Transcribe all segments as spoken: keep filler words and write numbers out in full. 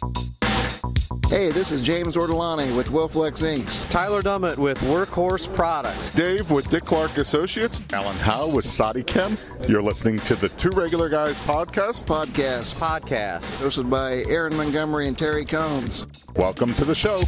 Hey, this is James Ortolani with Wilflex Incorporated. Tyler Dummett with Workhorse Products. Dave with Dick Clark Associates. Alan Howe with Sadi Chem. You're listening to the Two Regular Guys podcast. Podcast. Podcast. Hosted by Aaron Montgomery and Terry Combs. Welcome to the show.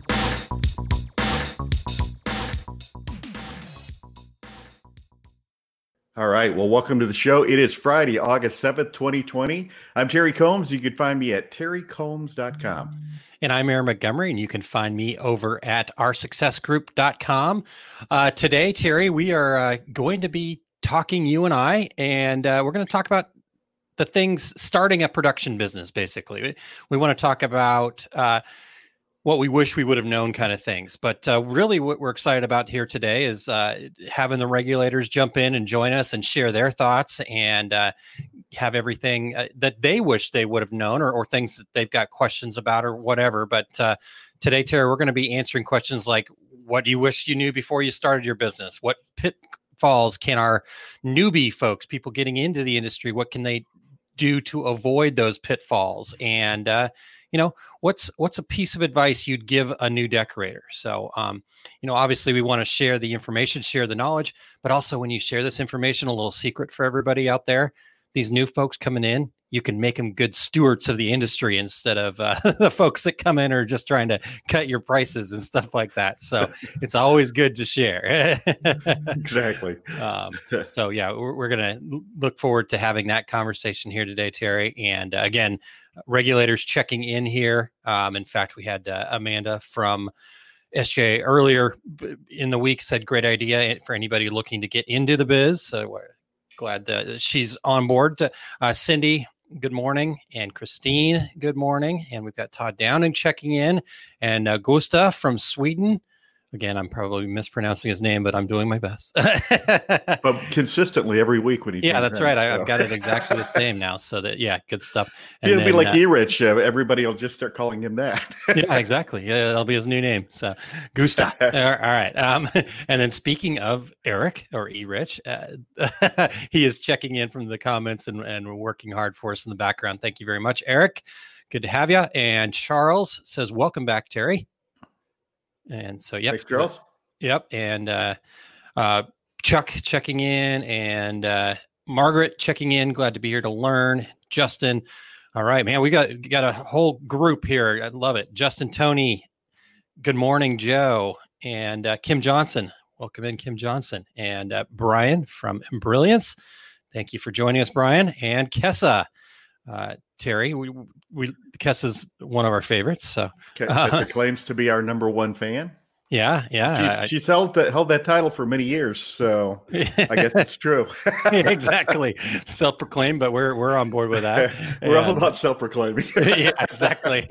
All right. Well, welcome to the show. It is Friday, August seventh, twenty twenty. I'm Terry Combs. You can find me at terry combs dot com. And I'm Aaron Montgomery, and you can find me over at our success group dot com. Uh, today, Terry, we are uh, going to be talking, you and I, and uh, we're going to talk about the things starting a production business, basically. We, we want to talk about uh, what we wish we would have known kind of things. But uh, really what we're excited about here today is uh, having the regulators jump in and join us and share their thoughts and uh, have everything uh, that they wish they would have known or, or things that they've got questions about or whatever. But uh, today, Terry, we're going to be answering questions like, what do you wish you knew before you started your business? What pitfalls can our newbie folks, people getting into the industry, what can they do to avoid those pitfalls? And, uh, you know, what's what's a piece of advice you'd give a new decorator? So, um, you know, obviously we want to share the information, share the knowledge, but also when you share this information, a little secret for everybody out there, these new folks coming in, you can make them good stewards of the industry instead of uh, the folks that come in are just trying to cut your prices and stuff like that. So it's always good to share. Exactly. Um, so yeah, we're, we're going to look forward to having that conversation here today, Terry. And uh, again, regulators checking in here. Um, in fact, we had uh, Amanda from S J earlier in the week said, great idea for anybody looking to get into the biz. So we're glad that she's on board. Uh, Cindy, good morning. And Christine, good morning. And we've got Todd Downing checking in and uh, Gustav from Sweden. Again, I'm probably mispronouncing his name, but I'm doing my best. But consistently every week when he yeah, that's in, right. so. I, I've got it exactly the same now. So that, yeah, good stuff. And It'll then, be like uh, E-Rich. Uh, everybody will just start calling him that. yeah, exactly. Yeah, that'll be his new name. So Gustav. All right. Um, and then speaking of Eric or E-Rich, uh, he is checking in from the comments and, and working hard for us in the background. Thank you very much, Eric. Good to have you. And Charles says, welcome back, Terry. And so, yep. Thanks, Charles. Yep. And uh, uh, Chuck checking in and uh, Margaret checking in. Glad to be here to learn. Justin. All right, man. We got, got a whole group here. I love it. Justin, Tony. Good morning, Joe. And uh, Kim Johnson. Welcome in, Kim Johnson. And uh, Brian from Brilliance. Thank you for joining us, Brian. And Kessa. Uh, Terry, we, we Kessa's one of our favorites. So Ke- uh, Kessa claims to be our number one fan. Yeah, yeah. She's, I, she's held that held that title for many years, so I guess it's true. Exactly, self-proclaimed, but we're we're on board with that. We're and, all about self-proclaiming. Yeah, exactly.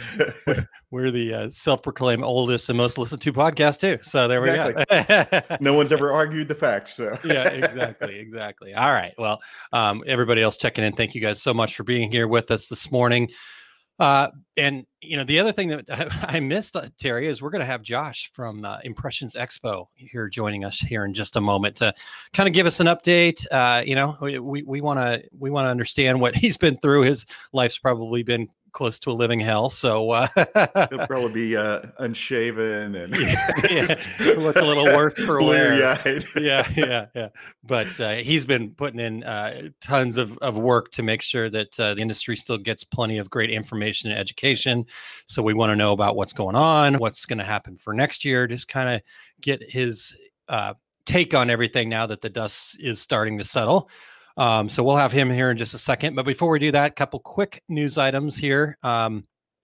We're the uh, self-proclaimed oldest and most listened to podcast too. So there we exactly. go. No one's ever argued the facts. So. Yeah, exactly, exactly. All right. Well, um, everybody else checking in, thank you guys so much for being here with us this morning. Uh, and, you know, the other thing that I missed, uh, Terry, is we're going to have Josh from uh, Impressions Expo here joining us here in just a moment to kind of give us an update. Uh, you know, we we want to we want to understand what he's been through. His life's probably been close to a living hell. So uh, he'll probably be uh, unshaven and yeah, yeah. Look a little worse for wear. yeah, yeah, yeah. But uh, he's been putting in uh, tons of, of work to make sure that uh, the industry still gets plenty of great information and education. So we want to know about what's going on, what's going to happen for next year, just kind of get his uh, take on everything now that the dust is starting to settle. Um, so we'll have him here in just a second. But before we do that, a couple quick news items here. Um,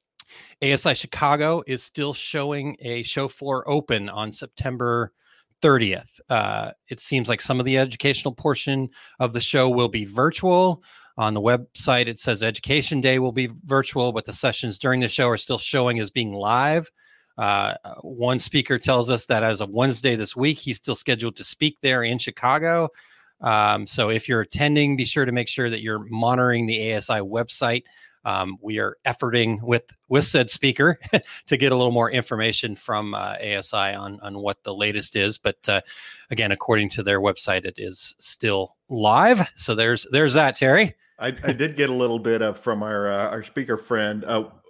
A S I Chicago is still showing a show floor open on September thirtieth. Uh, it seems like some of the educational portion of the show will be virtual. On the website, it says Education Day will be virtual, but the sessions during the show are still showing as being live. Uh, one speaker tells us that as of Wednesday this week, he's still scheduled to speak there in Chicago. Um, so if you're attending, be sure to make sure that you're monitoring the A S I website. Um, we are efforting with, with said speaker to get a little more information from uh, A S I on, on what the latest is. But uh, again, according to their website, it is still live. So there's there's that, Terry. I, I did get a little bit of from our uh, our speaker friend. Uh,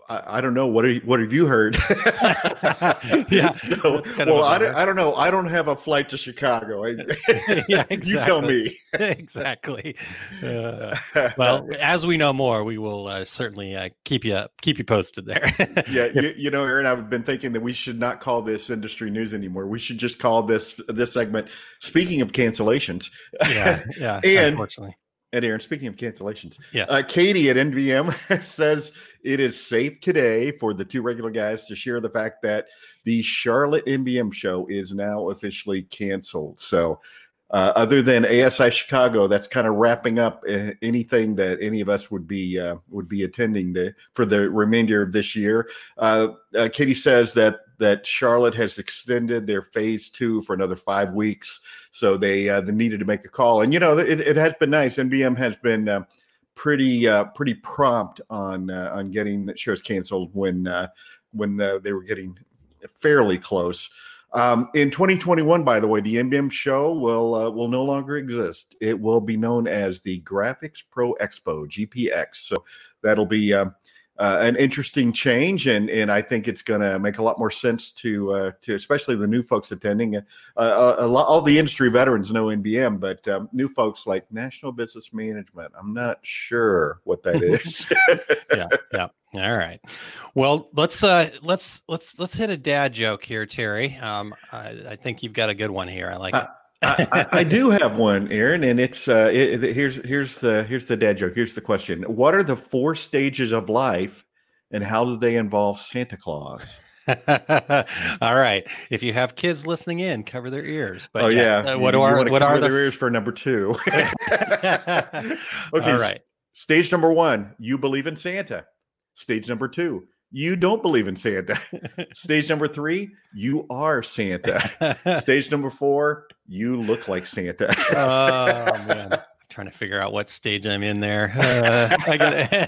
I, I don't know. What are you, what have you heard? yeah. So, well, I don't, I don't know. I don't have a flight to Chicago. I, yeah, exactly. You tell me. exactly. Uh, well, as we know more, we will uh, certainly uh, keep you keep you posted there. yeah, you, you know, Aaron, I've been thinking that we should not call this industry news anymore. We should just call this this segment. Speaking of cancellations. Yeah. Yeah. and unfortunately. And Aaron, speaking of cancellations, yes. uh, Katie at N V M says it is safe today for the two regular guys to share the fact that the Charlotte N V M show is now officially canceled. So uh, other than A S I Chicago, that's kind of wrapping up uh, anything that any of us would be uh, would be attending the, for the remainder of this year. Uh, uh, Katie says that that Charlotte has extended their phase two for another five weeks. So they, uh, they needed to make a call. And, you know, it, it has been nice. N B M has been uh, pretty uh, pretty prompt on uh, on getting the shows canceled when, uh, when uh, they were getting fairly close. Um, in twenty twenty-one, by the way, the N B M show will uh, will no longer exist. It will be known as the Graphics Pro Expo, G P X. So that'll be uh, uh, an interesting change, and and I think it's going to make a lot more sense to uh, to especially the new folks attending. Uh, a, a lot, all the industry veterans know N B M, but um, new folks like National Business Management, I'm not sure what that is. yeah, yeah. All right. Well, let's uh, let's let's let's hit a dad joke here, Terry. Um, I, I think you've got a good one here. I like it. I, I, I do have one, Aaron, and it's uh, it, it, here's here's the here's the dad joke. Here's the question: what are the four stages of life, and how do they involve Santa Claus? All right. If you have kids listening in, cover their ears. But oh yeah, yeah. Uh, what you, are you what are their the ears for number two? Okay. All right. Stage number one: you believe in Santa. Stage number two: you don't believe in Santa. Stage number three: you are Santa. Stage number four: you look like Santa. Oh man, I'm trying to figure out what stage I'm in there. Uh, I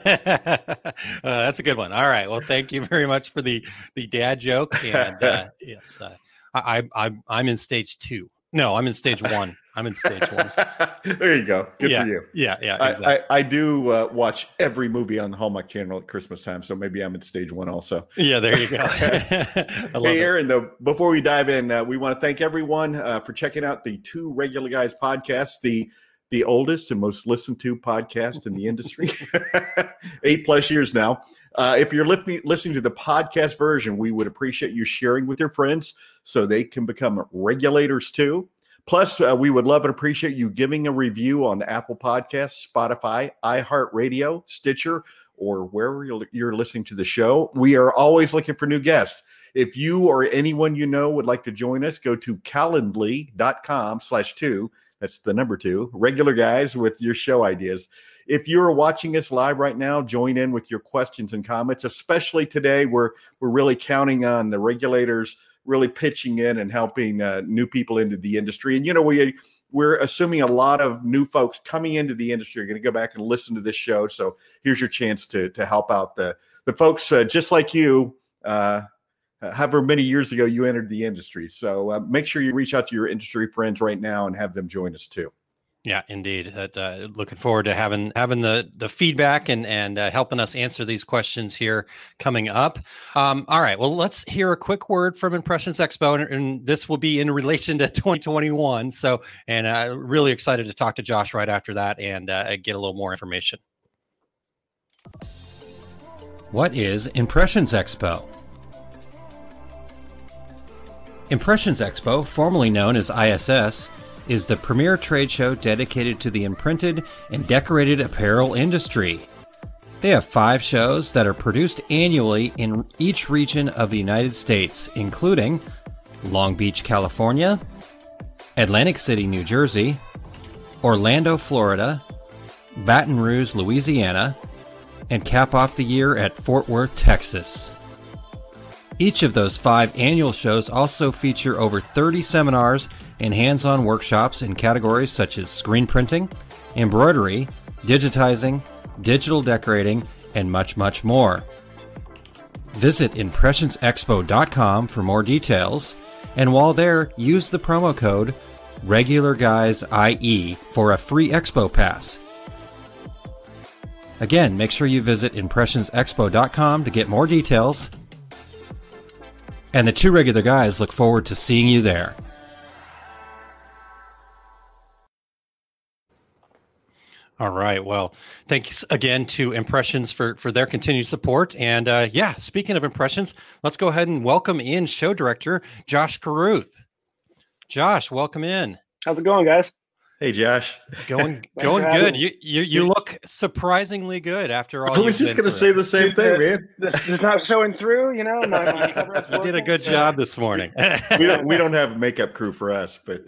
get uh, that's a good one. All right. Well, thank you very much for the the dad joke. And uh, yes, uh, I, I I'm in stage two. No, I'm in stage one. I'm in stage one. There you go. Good yeah, for you. Yeah, yeah. Exactly. I, I, I do uh, watch every movie on the Hallmark Channel at Christmas time, so maybe I'm in stage one also. Yeah, there you go. I love hey, Aaron, though, before we dive in, uh, we want to thank everyone uh, for checking out the Two Regular Guys podcast, the the oldest and most listened to podcast in the industry, eight plus years now. Uh, if you're listening, listening to the podcast version, we would appreciate you sharing with your friends so they can become regulators too. Plus, uh, we would love and appreciate you giving a review on Apple Podcasts, Spotify, iHeartRadio, Stitcher, or wherever you're, you're listening to the show. We are always looking for new guests. If you or anyone you know would like to join us, go to calendly.com slash two. That's the number two, regular guys with your show ideas. If you're watching us live right now, join in with your questions and comments, especially today. We're, we're really counting on the regulators really pitching in and helping uh, new people into the industry. And, you know, we, we're assuming a lot of new folks coming into the industry are going to go back and listen to this show. So here's your chance to, to help out the, the folks uh, just like you, uh, however many years ago you entered the industry. So uh, make sure you reach out to your industry friends right now and have them join us too. Yeah, indeed. That, uh, looking forward to having having the the feedback and and uh, helping us answer these questions here coming up. Um, all right, well, let's hear a quick word from Impressions Expo, and, and this will be in relation to twenty twenty-one. So, and uh, really excited to talk to Josh right after that and uh, get a little more information. What is Impressions Expo? Impressions Expo, formerly known as I S S, is the premier trade show dedicated to the imprinted and decorated apparel industry. They have five shows that are produced annually in each region of the United States, including Long Beach, California, Atlantic City, New Jersey, Orlando, Florida, Baton Rouge, Louisiana, and cap off the year at Fort Worth, Texas. Each of those five annual shows also feature over thirty seminars and hands-on workshops in categories such as screen printing, embroidery, digitizing, digital decorating, and much, much more. Visit impressions expo dot com for more details, and while there, use the promo code REGULARGUYSIE for a free expo pass. Again, make sure you visit impressions expo dot com to get more details. And the Two Regular Guys look forward to seeing you there. All right. Well, thanks again to Impressions for, for their continued support. And uh, yeah, speaking of Impressions, let's go ahead and welcome in show director, Josh Carruth. Josh, welcome in. How's it going, guys? Hey, Josh. Going going good. You, you you look surprisingly good after all. I was just going to say the same thing, man. This is not showing through, you know. My, my you did a good so. job this morning. we don't we don't have a makeup crew for us, but.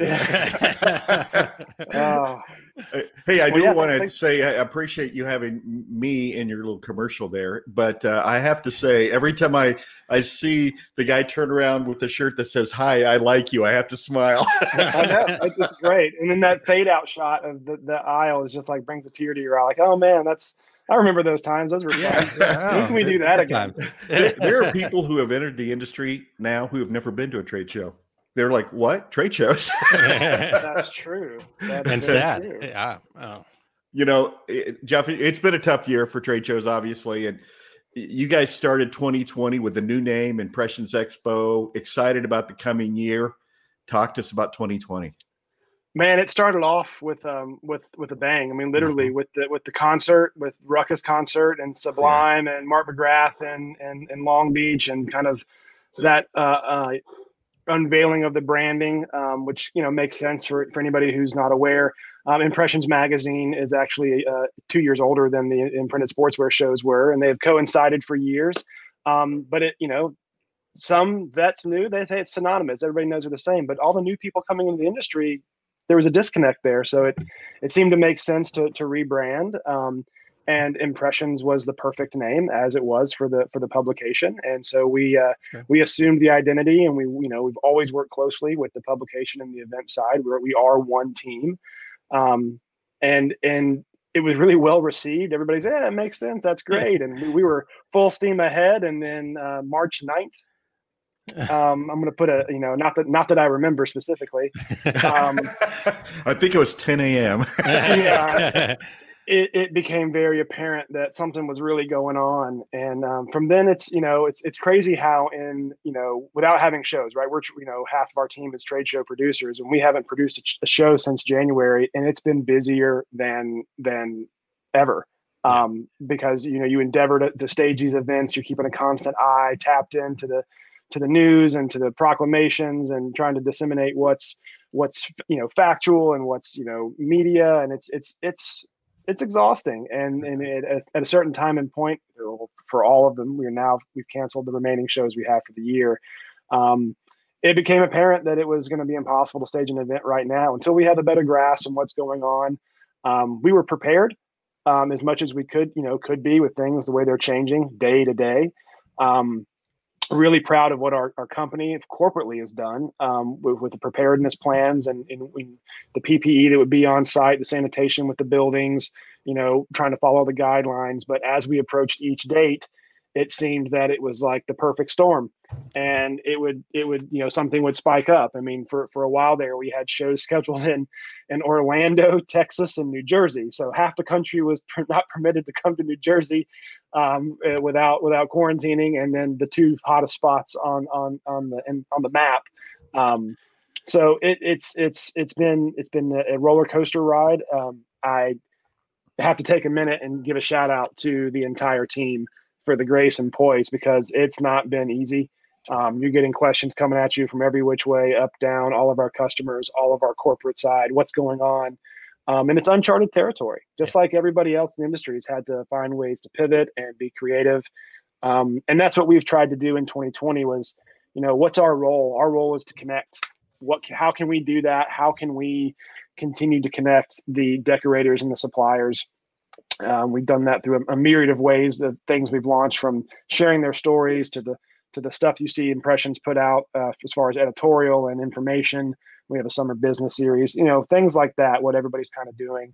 Uh... oh. Hey, I do well, yeah, want to say I appreciate you having me in your little commercial there, but uh, I have to say every time I, I see the guy turn around with the shirt that says, "Hi, I like you," I have to smile. I know. It's great. And then that fade out shot of the, the aisle is just like brings a tear to your eye. Like, oh man, that's, I remember those times. Those were fun. Yeah. When can we do that again? there, there are people who have entered the industry now who have never been to a trade show. They're like, what? Trade shows? That's true. That's and sad. True. Yeah. Oh. You know, it, Jeff, it's been a tough year for trade shows, obviously. And you guys started twenty twenty with a new name, Impressions Expo. Excited about the coming year. Talk to us about twenty twenty. Man, it started off with um with with a bang. I mean, literally mm-hmm. with the with the concert, with Ruckus concert and Sublime yeah. and Mark McGrath and and and Long Beach and kind of that uh, uh unveiling of the branding, um, which, you know, makes sense for, for anybody who's not aware. Um, Impressions Magazine is actually uh, two years older than the imprinted sportswear shows were, and they've coincided for years. Um, but it, you know, some vets knew, they say it's synonymous. Everybody knows they're the same, but all the new people coming into the industry, there was a disconnect there. So it, it seemed to make sense to, to rebrand. Um, And Impressions was the perfect name, as it was for the for the publication, and so we uh, sure. we assumed the identity, and we you know we've always worked closely with the publication and the event side, where we are one team, um, and and it was really well received. Everybody said, "Yeah, it makes sense. That's great," and we, we were full steam ahead. And then uh, March ninth, um, I'm going to put a you know not that not that I remember specifically. Um, I think it was ten a.m. yeah. It, it became very apparent that something was really going on, and um, from then it's you know it's it's crazy how in you know without having shows, right? We're you know half of our team is trade show producers, and we haven't produced a, a show since January, and it's been busier than than ever um, because you know you endeavor to, to stage these events, you're keeping a constant eye tapped into the to the news and to the proclamations, and trying to disseminate what's what's you know factual and what's you know media, and it's it's it's it's exhausting. And and it, at a certain time and point for all of them, we're now we've canceled the remaining shows we have for the year. Um, it became apparent that it was going to be impossible to stage an event right now until we had a better grasp on what's going on. Um, we were prepared um, as much as we could, you know, could be with things the way they're changing day to day. Um, really proud of what our, our company corporately has done um, with, with the preparedness plans and, and, and the P P E that would be on site, the sanitation with the buildings, you know, trying to follow the guidelines. But as we approached each date, it seemed that it was like the perfect storm, and it would, it would, you know, something would spike up. I mean, for, for a while there, we had shows scheduled in, in Orlando, Texas, and New Jersey. So half the country was not permitted to come to New Jersey um, without, without quarantining. And then the two hottest spots on, on, on the, in, on the map. Um, so it, it's, it's, it's been, it's been a roller coaster ride. Um, I have to take a minute and give a shout out to the entire team for the grace and poise, because it's not been easy. Um, you're getting questions coming at you from every which way, up, down, all of our customers, all of our corporate side, what's going on. Um, and it's uncharted territory, just yeah. like everybody else in the industry has had to find ways to pivot and be creative. Um, and that's what we've tried to do in twenty twenty was, you know, what's our role? Our role is to connect. What, how can we do that? How can we continue to connect the decorators and the suppliers? Um, we've done that through a, a myriad of ways, of things we've launched, from sharing their stories to the to the stuff you see Impressions put out uh, as far as editorial and information. We have a summer business series, you know, things like that, what everybody's kind of doing.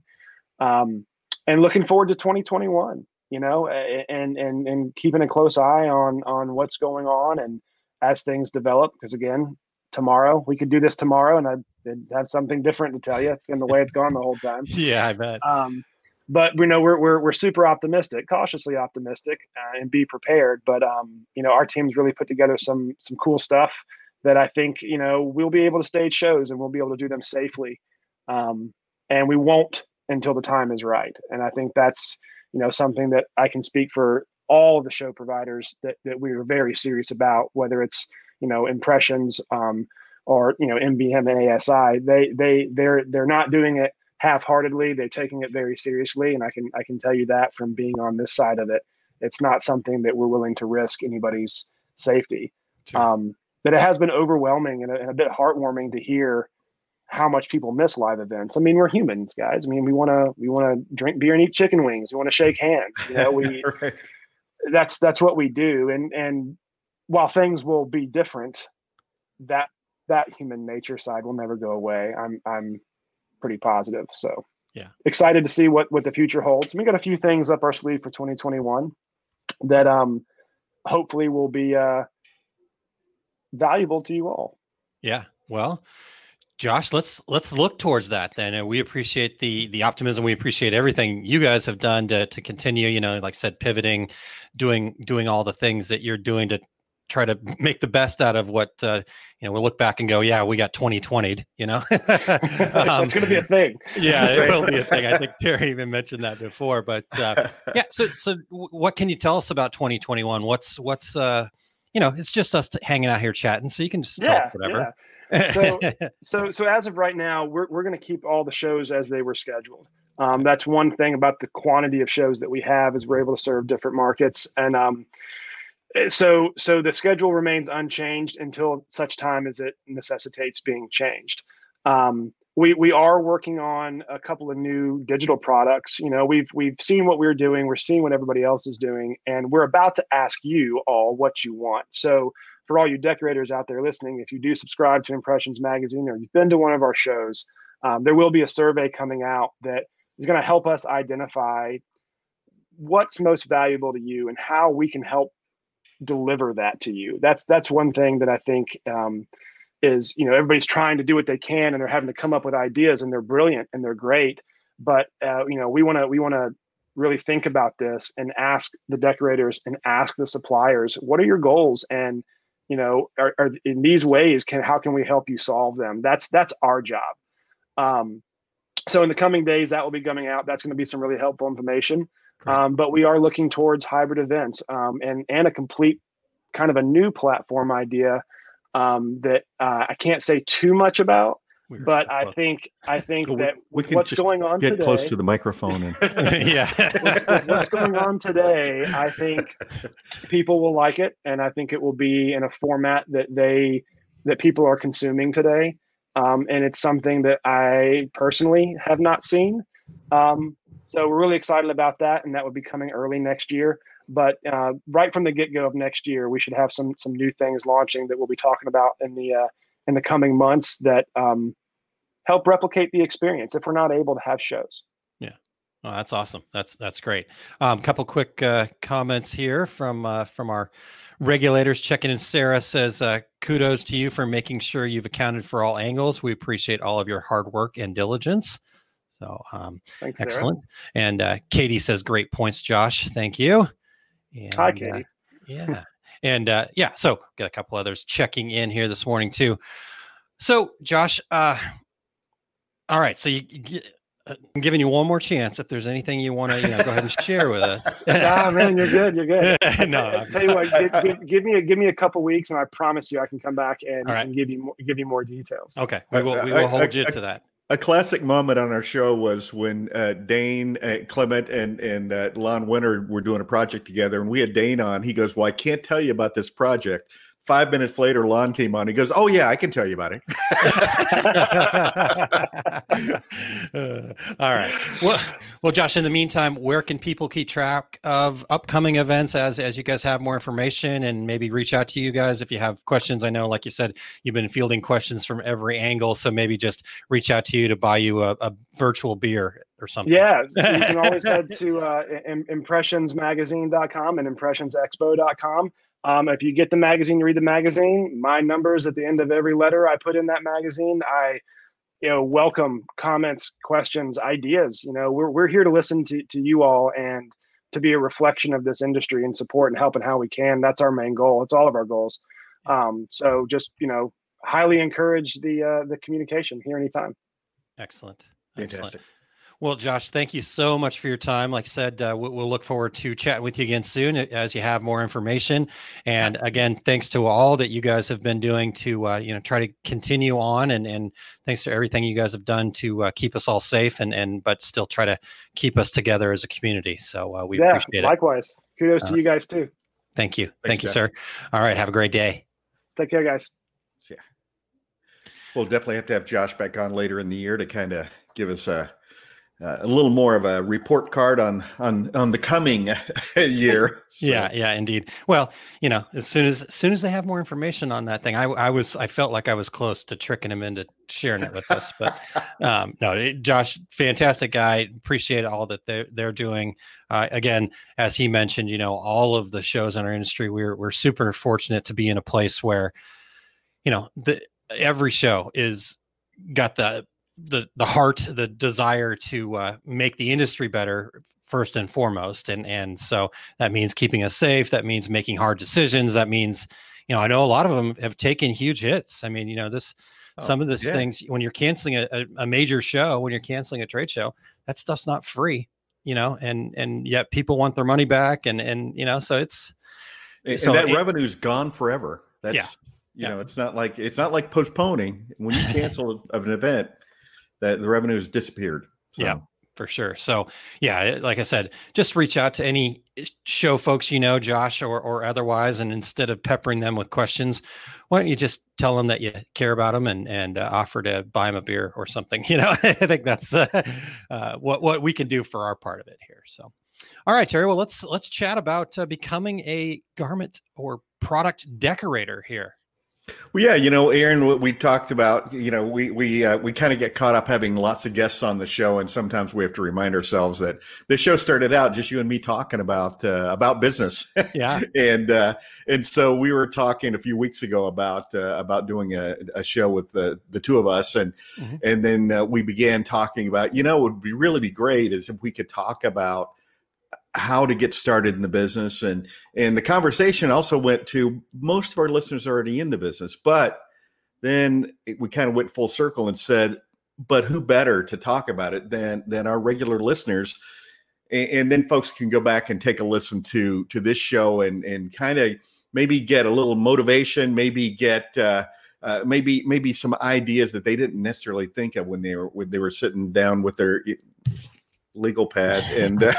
Um, and looking forward to twenty twenty-one, you know, and and and keeping a close eye on on what's going on and as things develop. Because again, tomorrow, we could do this tomorrow and I'd, I'd have something different to tell you. It's been the way it's gone the whole time. Yeah, I bet. Um, but we know we're we're we're super optimistic, cautiously optimistic, uh, and be prepared. But um, you know, our team's really put together some some cool stuff that I think, you know, we'll be able to stage shows and we'll be able to do them safely. Um, and we won't until the time is right. And I think that's, you know, something that I can speak for all of the show providers that, that we are very serious about, whether it's, you know, Impressions um, or, you know, M B M and A S I. They, they, they're, they're not doing it half-heartedly. They're taking it very seriously. And I can, I can tell you that from being on this side of it, it's not something that we're willing to risk anybody's safety. Sure. Um, but it has been overwhelming and a, and a bit heartwarming to hear how much people miss live events. I mean, we're humans, guys. I mean, we want to, we want to drink beer and eat chicken wings. We want to shake hands. You know, we, right. that's, that's what we do. And, and while things will be different, that, that human nature side will never go away. I'm, I'm pretty positive. So yeah, excited to see what, what the future holds. We got a few things up our sleeve for twenty twenty-one that, um, hopefully will be, uh, valuable to you all. Yeah. Well, Josh, let's let's look towards that then. And we appreciate the the optimism. We appreciate everything you guys have done to to continue, you know, like I said, pivoting, doing doing all the things that you're doing to try to make the best out of what uh, you know, we'll look back and go, yeah, we got twenty twenty'd, you know. um, it's going to be a thing. Yeah, it will be a thing. I think Terry even mentioned that before, but uh, yeah. So so what can you tell us about twenty twenty-one? What's what's uh you know, it's just us hanging out here chatting, so you can just yeah, talk whatever. Yeah. So, so, so as of right now, we're we're going to keep all the shows as they were scheduled. Um, that's one thing about the quantity of shows that we have is we're able to serve different markets, and um, so so the schedule remains unchanged until such time as it necessitates being changed. Um, we we are working on a couple of new digital products. You know, we've we've seen what we're doing, we're seeing what everybody else is doing, and we're about to ask you all what you want. So for all you decorators out there listening, if you do subscribe to Impressions Magazine or you've been to one of our shows, um, there will be a survey coming out that is going to help us identify what's most valuable to you and how we can help deliver that to you. That's that's one thing that I think um, is, you know, everybody's trying to do what they can and they're having to come up with ideas and they're brilliant and they're great. But, uh, you know, we want to we want to really think about this and ask the decorators and ask the suppliers, what are your goals? And, you know, are, are in these ways, can how can we help you solve them? That's that's our job. Um, so in the coming days, that will be coming out. That's going to be some really helpful information. Um, but we are looking towards hybrid events um, and and a complete kind of a new platform idea um, that uh, I can't say too much about. We're but so I think I think so that we, we what's going on get today, close to the microphone. And yeah, what's, what's going on today, I think people will like it, and I think it will be in a format that they that people are consuming today. Um, and it's something that I personally have not seen. Um, so we're really excited about that, and that will be coming early next year. But uh, right from the get-go of next year, we should have some some new things launching that we'll be talking about in the uh, in the coming months that um, help replicate the experience if we're not able to have shows. Yeah, oh, that's awesome. That's that's great. A um, couple quick uh, comments here from uh, from our regulators checking in. Sarah says, uh, kudos to you for making sure you've accounted for all angles. We appreciate all of your hard work and diligence. So um, Thanks, excellent. Sarah. And uh, Katie says, great points, Josh. Thank you. And, Hi, Katie. Uh, yeah. And uh, yeah, so got a couple others checking in here this morning too. So Josh, uh, all right. So you, you uh, I'm giving you one more chance. If there's anything you want to, you know, go ahead and share with us. Ah, man, you're good. You're good. no, I'll tell you what, give, give, give me a, give me a couple weeks and I promise you I can come back and, right. and give you more, give you more details. Okay. We will, we will hold I, I, you to that. A classic moment on our show was when uh, Dane, uh, Clement, and and uh, Lon Winter were doing a project together, and we had Dane on. He goes, "Well, I can't tell you about this project." Five minutes later, Lon came on. He goes, "Oh yeah, I can tell you about it." uh, all right. Well, well, Josh. In the meantime, where can people keep track of upcoming events as as you guys have more information, and maybe reach out to you guys if you have questions? I know, like you said, you've been fielding questions from every angle, so maybe just reach out to you to buy you a, a virtual beer or something. Yeah, you can always head to uh, impressions magazine dot com and impressions expo dot com. Um, if you get the magazine, you read the magazine. My numbers at the end of every letter I put in that magazine, I you know, welcome comments, questions, ideas. You know, we're we're here to listen to to you all and to be a reflection of this industry and support and help in how we can. That's our main goal. It's all of our goals. Um, so just, you know, highly encourage the uh, the communication here anytime. Excellent. Fantastic. Excellent. Well, Josh, thank you so much for your time. Like I said, uh, we'll, we'll look forward to chatting with you again soon as you have more information. And again, thanks to all that you guys have been doing to, uh, you know, try to continue on. And, and thanks to everything you guys have done to uh, keep us all safe and, and, but still try to keep us together as a community. So uh, we yeah, appreciate it. Likewise. Kudos uh, to you guys too. Thank you. Thanks, thank you, Jeff. sir. All right. Have a great day. Take care, guys. Yeah. We'll definitely have to have Josh back on later in the year to kind of give us a, Uh, a little more of a report card on on on the coming year. So. Yeah, yeah, indeed. Well, you know, as soon as as soon as they have more information on that thing, I I was I felt like I was close to tricking him into sharing it with us. But um, no, it, Josh, fantastic guy. Appreciate all that they're they're doing. Uh, again, as he mentioned, you know, all of the shows in our industry, we're we're super fortunate to be in a place where, you know, the every show is got the the the heart, the desire to uh, make the industry better first and foremost. And, and so that means keeping us safe. That means making hard decisions. That means, you know, I know a lot of them have taken huge hits. I mean, you know, this, oh, some of these yeah. things, when you're canceling a, a, a major show, when you're canceling a trade show, that stuff's not free, you know, and, and yet people want their money back. And, and, you know, so it's, and so that it, revenue's gone forever. That's, yeah. you yeah. know, it's not like, it's not like postponing when you cancel of an event. That the revenue has disappeared. So. Yeah, for sure. So yeah, like I said, just reach out to any show folks, you know, Josh or, or otherwise. And instead of peppering them with questions, why don't you just tell them that you care about them and, and uh, offer to buy them a beer or something, you know. I think that's uh, uh, what, what we can do for our part of it here. So, all right, Terry, well, let's, let's chat about uh, becoming a garment or product decorator here. Well, yeah, you know, Aaron, what we talked about, you know, we we uh, we kind of get caught up having lots of guests on the show, and sometimes we have to remind ourselves that the show started out just you and me talking about uh, about business. Yeah, and uh, and so we were talking a few weeks ago about uh, about doing a, a show with the the two of us, and mm-hmm. and then uh, we began talking about, you know, it would be really be great is if we could talk about how to get started in the business. And, and the conversation also went to most of our listeners are already in the business, but then it, we kind of went full circle and said, but who better to talk about it than, than our regular listeners. And, and then folks can go back and take a listen to, to this show and, and kind of maybe get a little motivation, maybe get, uh, uh, maybe, maybe some ideas that they didn't necessarily think of when they were, when they were sitting down with their legal pad and uh,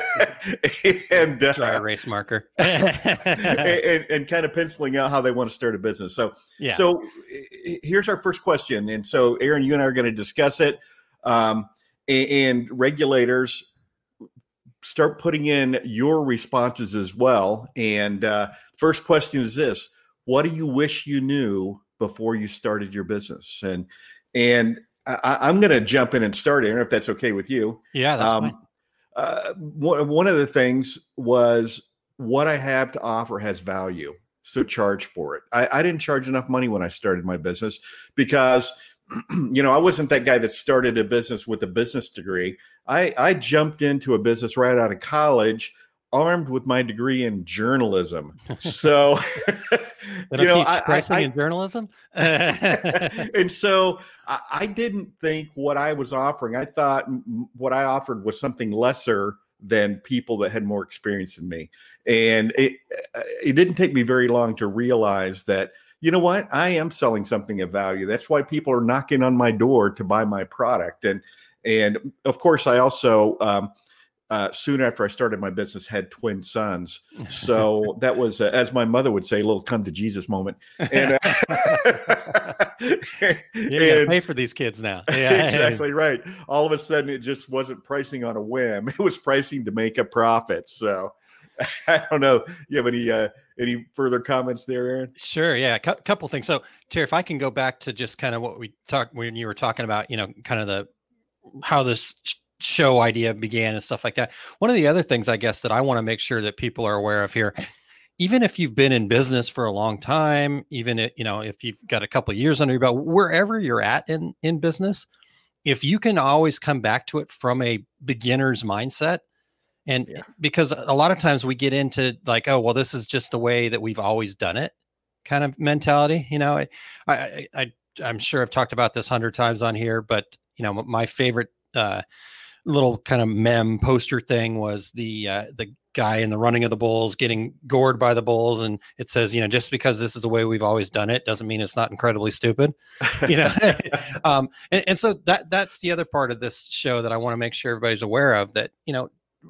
and uh, dry erase marker and, and kind of penciling out how they want to start a business. So yeah. So here's our first question. And so Aaron, you and I are going to discuss it. Um, and, and regulators start putting in your responses as well. And uh, first question is this: what do you wish you knew before you started your business? And and I, I'm going to jump in and start, Aaron, if that's okay with you. Yeah, that's um, fine. Uh, one, one of the things was what I have to offer has value, so charge for it. I, I didn't charge enough money when I started my business because, you know, I wasn't that guy that started a business with a business degree. I, I jumped into a business right out of college, armed with my degree in journalism. So, you know, I, pricing I, in journalism. And so I, I didn't think what I was offering. I thought what I offered was something lesser than people that had more experience than me. And it, it didn't take me very long to realize that, you know what, I am selling something of value. That's why people are knocking on my door to buy my product. And, and of course I also, um, Uh, soon after I started my business, had twin sons. So that was, uh, as my mother would say, a little come to Jesus moment. And, uh, you gotta pay for these kids now. Yeah, exactly right. All of a sudden, it just wasn't pricing on a whim. It was pricing to make a profit. So I don't know. You have any uh, any further comments there, Aaron? Sure. Yeah, a cu- couple things. So, Terry, if I can go back to just kind of what we talked when you were talking about, you know, kind of the how this show idea began and stuff like that. One of the other things, I guess, that I want to make sure that people are aware of here, even if you've been in business for a long time, even if, you know, if you've got a couple of years under your belt, wherever you're at in, in business, if you can always come back to it from a beginner's mindset, and yeah. because a lot of times we get into like, oh, well, this is just the way that we've always done it kind of mentality. You know, I, I, I I'm sure I've talked about this a hundred times on here, but you know, my favorite uh, little kind of meme poster thing was the, uh, the guy in the running of the bulls getting gored by the bulls. And it says, you know, just because this is the way we've always done it doesn't mean it's not incredibly stupid, you know? um, and, and so that, that's the other part of this show that I want to make sure everybody's aware of, that, you know,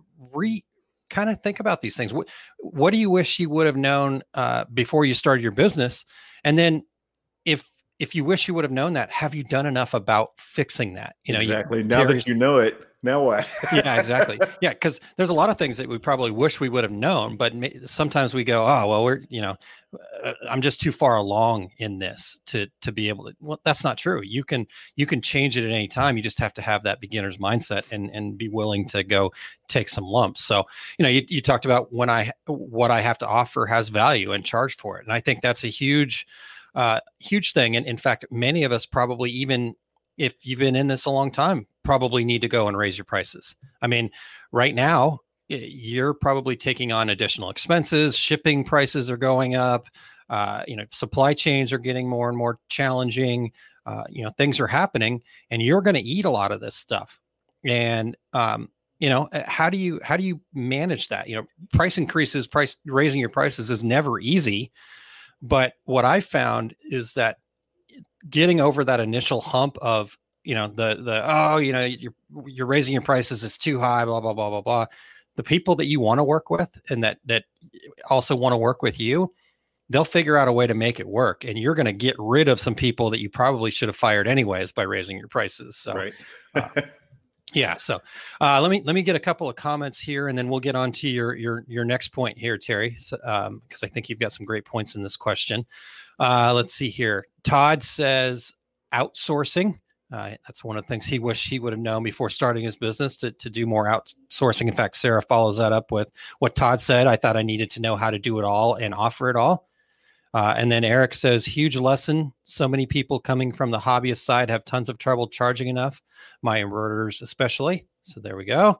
re kind of think about these things. What, what do you wish you would have known uh, before you started your business? And then if, if you wish you would have known that, have you done enough about fixing that? You know, exactly. You, now that you know it, now what? Yeah, exactly. Yeah. Cause there's a lot of things that we probably wish we would have known, but may, sometimes we go, oh, well, we're, you know, uh, I'm just too far along in this to, to be able to, well, that's not true. You can, you can change it at any time. You just have to have that beginner's mindset and, and be willing to go take some lumps. So, you know, you, you talked about when I, what I have to offer has value and charge for it. And I think that's a huge, uh, huge thing. And in fact, many of us probably, even if you've been in this a long time, probably need to go and raise your prices. I mean, right now, you're probably taking on additional expenses. Shipping prices are going up. Uh, you know, supply chains are getting more and more challenging. Uh, you know, things are happening, and you're going to eat a lot of this stuff. And um, you know, how do you how do you manage that? You know, price increases, price raising your prices is never easy. But what I found is that getting over that initial hump of, you know, the, the, oh, you know, you're, you're raising your prices, it's too high, blah, blah, blah, blah, blah. The people that you want to work with and that, that also want to work with you, they'll figure out a way to make it work. And you're going to get rid of some people that you probably should have fired anyways by raising your prices. So, right. uh, yeah. So uh, let me, let me get a couple of comments here, and then we'll get on to your, your, your next point here, Terry. So, um, cause I think you've got some great points in this question. Uh, let's see here. Todd says outsourcing. Uh, that's one of the things he wished he would have known before starting his business, to, to do more outsourcing. In fact, Sarah follows that up with what Todd said. I thought I needed to know how to do it all and offer it all. Uh, and then Eric says, huge lesson. So many people coming from the hobbyist side have tons of trouble charging enough. My embroiderers especially. So there we go.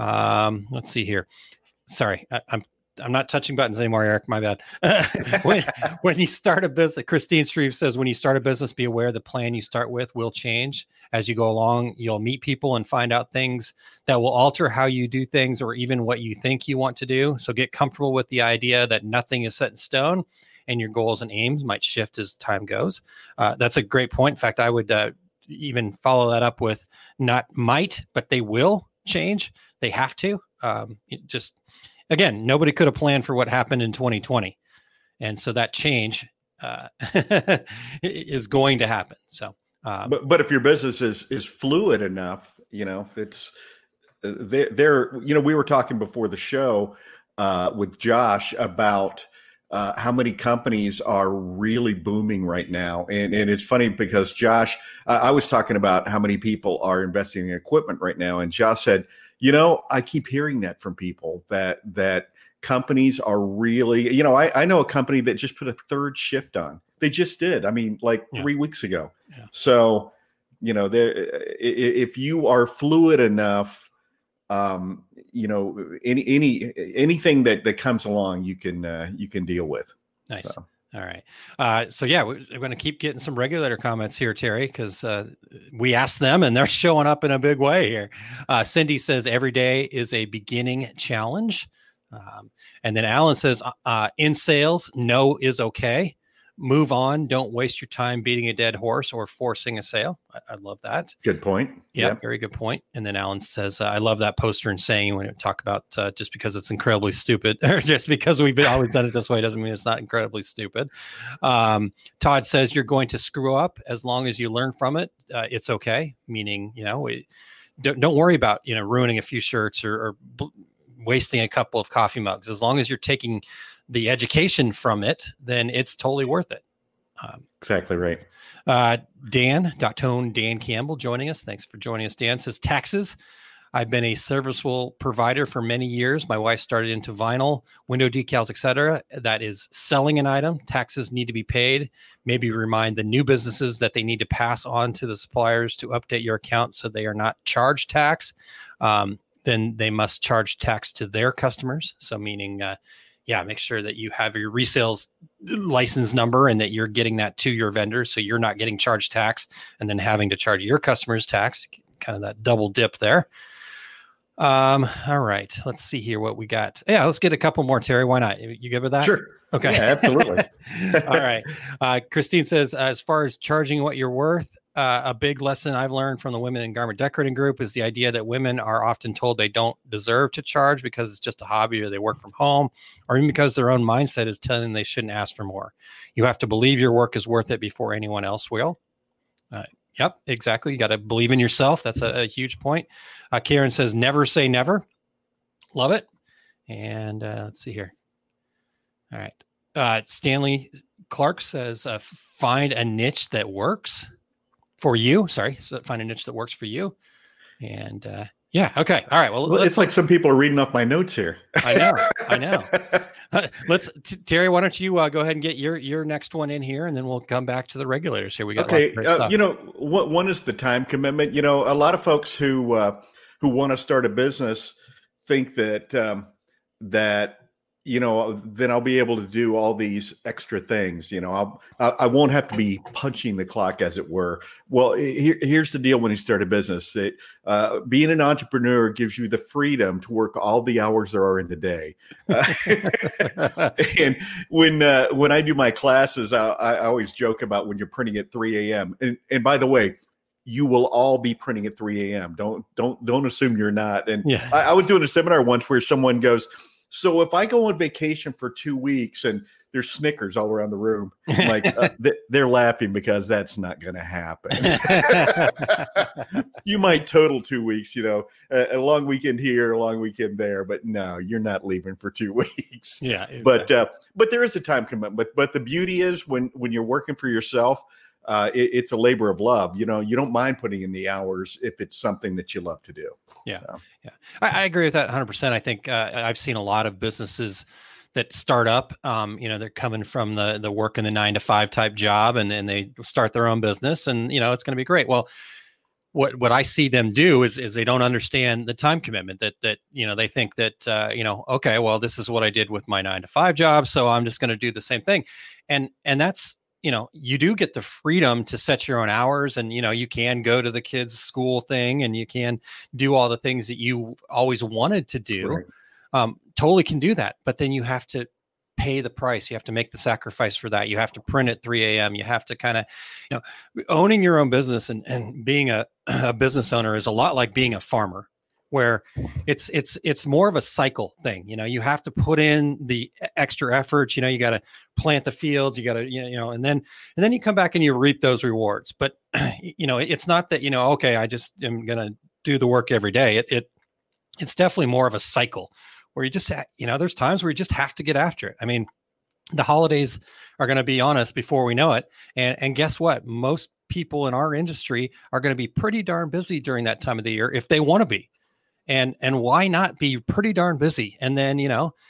Um, let's see here. Sorry, I, I'm I'm not touching buttons anymore, Eric. My bad. when, when you start a business, Christine Shreve says, when you start a business, be aware the plan you start with will change as you go along. You'll meet people and find out things that will alter how you do things, or even what you think you want to do. So get comfortable with the idea that nothing is set in stone, and your goals and aims might shift as time goes. Uh, that's a great point. In fact, I would uh, even follow that up with not might, but they will change. They have to. Um, it just, Again, nobody could have planned for what happened in twenty twenty. And so that change uh, is going to happen. So, um, but, but if your business is, is fluid enough, you know, it's there, there, you know, we were talking before the show uh, with Josh about uh, how many companies are really booming right now. And, and it's funny because Josh, uh, I was talking about how many people are investing in equipment right now. And Josh said, you know, I keep hearing that from people that that companies are really, you know, I, I know a company that just put a third shift on. They just did. I mean, like yeah. three weeks ago. Yeah. So, you know, there, if you are fluid enough, um, you know, any any anything that that comes along, you can uh, you can deal with. Nice. So. All right. Uh, so, yeah, we're going to keep getting some regulator comments here, Terry, because uh, we asked them and they're showing up in a big way here. Uh, Cindy says every day is a beginning challenge. Um, and then Alan says uh, in sales, no is okay. Move on. Don't waste your time beating a dead horse or forcing a sale. I, I love that. Good point. Yeah, yep. Very good point. And then Alan says, uh, I love that poster and saying when you talk about uh, just because it's incredibly stupid, or just because we've always done it this way doesn't mean it's not incredibly stupid. Um, Todd says you're going to screw up as long as you learn from it. Uh, it's okay. Meaning, you know, we, don't, don't worry about, you know, ruining a few shirts or, or bl- wasting a couple of coffee mugs. As long as you're taking the education from it, then it's totally worth it. Um, exactly right. Uh, Dan, Doctone Dan Campbell joining us. Thanks for joining us, Dan. Says taxes. I've been a serviceable provider for many years. My wife started into vinyl, window decals, et cetera. That is selling an item. Taxes need to be paid. Maybe remind the new businesses that they need to pass on to the suppliers to update your account so they are not charged tax. Um, then they must charge tax to their customers. So meaning, uh, yeah, make sure that you have your resales license number and that you're getting that to your vendor so you're not getting charged tax and then having to charge your customers tax. Kind of that double dip there. Um, all right, let's see here what we got. Yeah, let's get a couple more, Terry. Why not? You good with that? Sure. Okay. Yeah, absolutely. All right. Uh, Christine says, as far as charging what you're worth, uh, a big lesson I've learned from the Women in Garment Decorating group is the idea that women are often told they don't deserve to charge because it's just a hobby or they work from home, or even because their own mindset is telling them they shouldn't ask for more. You have to believe your work is worth it before anyone else will. Uh, Yep, exactly. You got to believe in yourself. That's a, a huge point. Uh, Karen says, never say never. Love it. And uh, let's see here. All right. Uh, Stanley Clark says, uh, find a niche that works for you. Sorry. So find a niche that works for you. And uh, yeah. Okay. All right. Well, well it's like some people are reading off my notes here. I know. I know. Uh, let's t- Terry, why don't you uh, go ahead and get your your next one in here, and then we'll come back to the regulators here. We got okay. Uh, you know, what one is the time commitment. You know, a lot of folks who uh, who want to start a business think that um, that you know then I'll be able to do all these extra things. You know, I'll I won't have to be punching the clock, as it were. Well, here, here's the deal: when you start a business, it, uh, being an entrepreneur gives you the freedom to work all the hours there are in the day. Uh, and when uh, when I do my classes, I, I always joke about when you're printing at three a.m. And and by the way, you will all be printing at three a.m. Don't don't don't assume you're not. And yeah. I, I was doing a seminar once where someone goes, so if I go on vacation for two weeks and there's Snickers all around the room, I'm like uh, th- they're laughing because that's not going to happen. You might total two weeks, you know, a, a long weekend here, a long weekend there, but no, you're not leaving for two weeks. Yeah, exactly. but uh, but there is a time commitment. But but the beauty is when when you're working for yourself, uh, it, it's a labor of love. You know, you don't mind putting in the hours if it's something that you love to do. Yeah, so. yeah, I, I agree with that one hundred percent. I think uh, I've seen a lot of businesses that start up. Um, you know, they're coming from the the work in the nine to five type job, and then they start their own business, and you know, it's going to be great. Well, what what I see them do is is they don't understand the time commitment. That that you know, they think that uh, you know, okay, well, this is what I did with my nine to five job, so I'm just going to do the same thing, and and that's. You know, you do get the freedom to set your own hours, and, you know, you can go to the kids' school thing and you can do all the things that you always wanted to do. Right. Um, totally can do that. But then you have to pay the price. You have to make the sacrifice for that. You have to print at three a.m. You have to kind of, you know, owning your own business and, and being a, a business owner is a lot like being a farmer, where it's it's it's more of a cycle thing. You know, you have to put in the extra effort. You know, you got to plant the fields. You got to you know, and then and then you come back and you reap those rewards. But you know, it's not that you know, okay, I just am gonna do the work every day. It it it's definitely more of a cycle where you just ha- you know, there's times where you just have to get after it. I mean, the holidays are going to be on us before we know it, and and guess what? Most people in our industry are going to be pretty darn busy during that time of the year if they want to be. And and why not be pretty darn busy? And then, you know,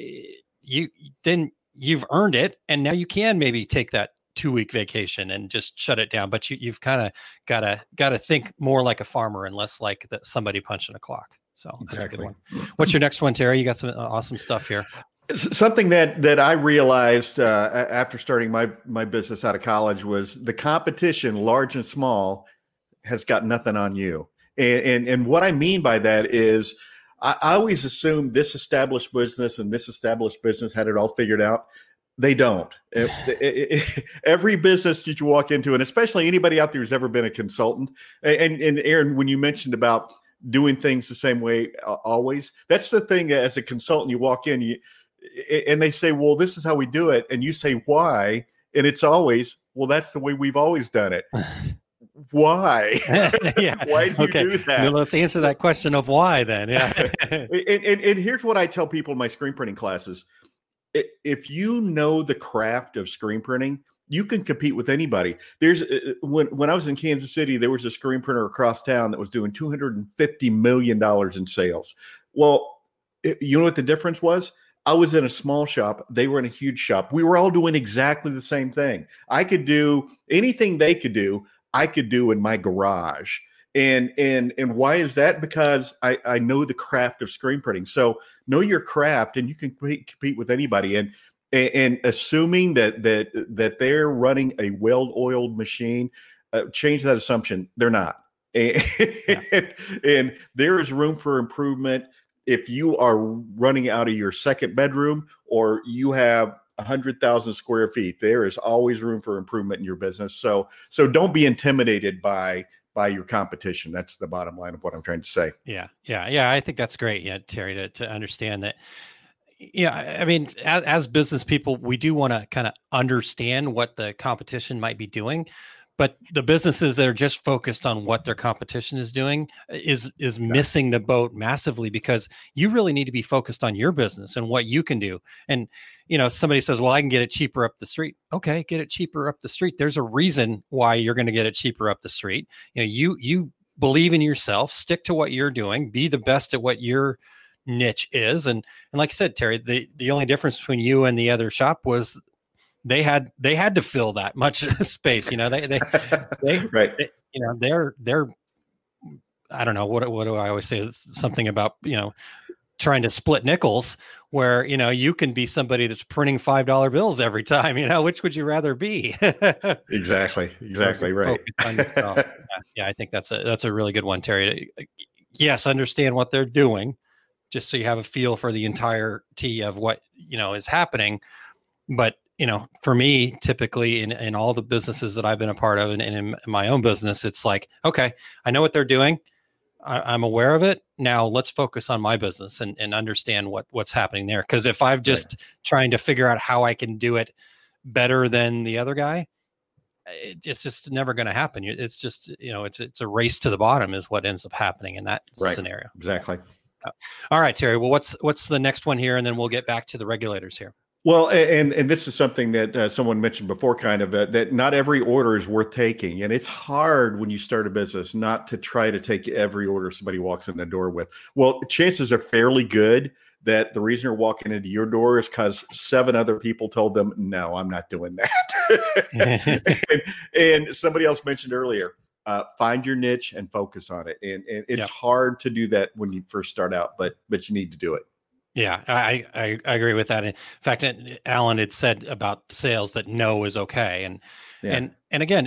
you then you've earned it. And now you can maybe take that two week vacation and just shut it down. But you, you've kind of got to got to think more like a farmer and less like the, somebody punching a clock. So that's exactly. a good one. What's your next one, Terry? You got some uh, awesome stuff here. Something that that I realized uh, after starting my my business out of college was the competition, large and small, has got nothing on you. And, and and what I mean by that is I, I always assumed this established business and this established business had it all figured out. They don't. It, it, it, every business that you walk into, and especially anybody out there who's ever been a consultant, and, and Aaron, when you mentioned about doing things the same way uh, always, that's the thing. As a consultant, you walk in you, and they say, well, this is how we do it. And you say, why? And it's always, well, that's the way we've always done it. Why? Yeah. Why do you okay. do that? Well, let's answer that question of why then. Yeah. and, and, and here's what I tell people in my screen printing classes. If you know the craft of screen printing, you can compete with anybody. There's uh, when when I was in Kansas City, there was a screen printer across town that was doing two hundred fifty million dollars in sales. Well, it, you know what the difference was? I was in a small shop. They were in a huge shop. We were all doing exactly the same thing. I could do anything they could do. I could do in my garage. And and and why is that? Because I, I know the craft of screen printing. So know your craft, and you can compete, compete with anybody. And, and and assuming that that that they're running a well-oiled machine, uh, change that assumption. They're not. And, yeah. and there is room for improvement. If you are running out of your second bedroom, or you have a hundred thousand square feet, there is always room for improvement in your business. So, so don't be intimidated by, by your competition. That's the bottom line of what I'm trying to say. Yeah. Yeah. Yeah. I think that's great. Yeah. Terry, to, to understand that. Yeah. I mean, as, as business people, we do want to kind of understand what the competition might be doing. But the businesses that are just focused on what their competition is doing is is missing the boat massively, because you really need to be focused on your business and what you can do. And, you know, somebody says, well, I can get it cheaper up the street. Okay, get it cheaper up the street. There's a reason why you're going to get it cheaper up the street. You know, you you believe in yourself, stick to what you're doing, be the best at what your niche is. And and like I said, Terry, the, the only difference between you and the other shop was they had they had to fill that much space, you know. They they, they right. They, you know, they're they're I don't know what what do I always say? Something about, you know, trying to split nickels, where, you know, you can be somebody that's printing five dollar bills every time. You know, which would you rather be? exactly, exactly right. yeah, yeah, I think that's a that's a really good one, Terry. Yes, understand what they're doing, just so you have a feel for the entirety of what, you know, is happening, but. You know, for me, typically in, in all the businesses that I've been a part of, and, and in my own business, it's like, okay, I know what they're doing. I, I'm aware of it. Now let's focus on my business and, and understand what, what's happening there. Because if I'm just right. trying to figure out how I can do it better than the other guy, it, it's just never going to happen. It's just, you know, it's it's a race to the bottom is what ends up happening in that right. scenario. Exactly. All right, Terry. Well, what's what's the next one here, and then we'll get back to the regulators here. Well, and and this is something that uh, someone mentioned before, kind of, uh, that not every order is worth taking. And it's hard when you start a business not to try to take every order somebody walks in the door with. Well, chances are fairly good that the reason you're walking into your door is because seven other people told them, no, I'm not doing that. and, and somebody else mentioned earlier, uh, find your niche and focus on it. And, and it's yeah. hard to do that when you first start out, but but you need to do it. Yeah, I, I, I agree with that. In fact, Alan had said about sales that no is okay. And, yeah. and, and again,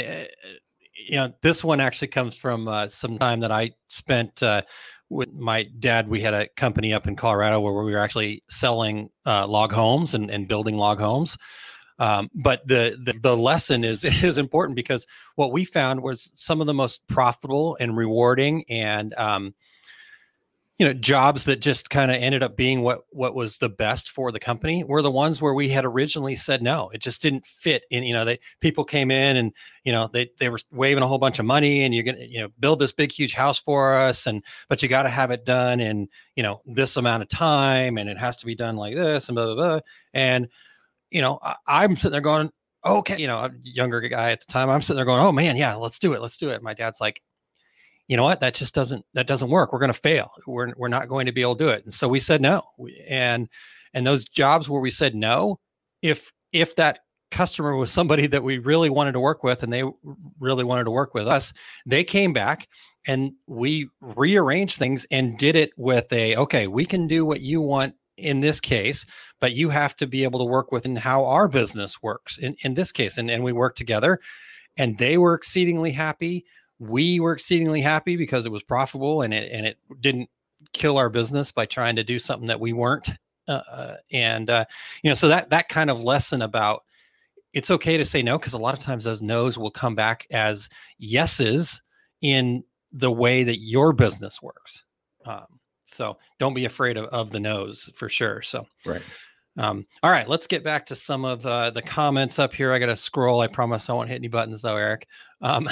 you know, this one actually comes from uh, some time that I spent uh, with my dad. We had a company up in Colorado where we were actually selling uh, log homes and, and building log homes. Um, but the, the, the lesson is, is important, because what we found was some of the most profitable and rewarding and, um, you know, jobs that just kind of ended up being what, what was the best for the company were the ones where we had originally said no. It just didn't fit in. You know, they people came in and, you know, they they were waving a whole bunch of money, and you're gonna, you know, build this big huge house for us, and but you got to have it done in, you know, this amount of time, and it has to be done like this, and blah blah blah. And you know, I, I'm sitting there going, okay, you know, I'm a younger guy at the time. I'm sitting there going, oh man, yeah, let's do it, let's do it. My dad's like, you know what, that just doesn't, that doesn't work. We're going to fail. We're, we're not going to be able to do it. And so we said no. And, and those jobs where we said no, if, if that customer was somebody that we really wanted to work with and they really wanted to work with us, they came back and we rearranged things and did it with a, okay, we can do what you want in this case, but you have to be able to work within how our business works in, in this case. And, and we worked together, and they were exceedingly happy. We were exceedingly happy because it was profitable, and it, and it didn't kill our business by trying to do something that we weren't. Uh, and, uh, you know, so that, that kind of lesson about it's okay to say no, because a lot of times those no's will come back as yeses in the way that your business works. Um, so don't be afraid of, of the no's for sure. So, right. Um, all right, let's get back to some of uh, the comments up here. I got to scroll. I promise I won't hit any buttons though, Eric. Um,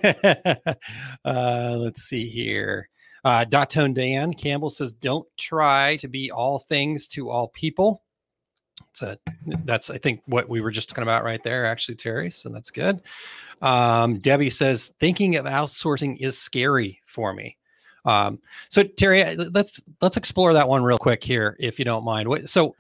uh, let's see here. Uh, Dotone Dan Campbell says, don't try to be all things to all people. So that's, I think, what we were just talking about right there, actually, Terry. So that's good. Um, Debbie says, thinking of outsourcing is scary for me. Um, so Terry, let's, let's explore that one real quick here, if you don't mind. What, so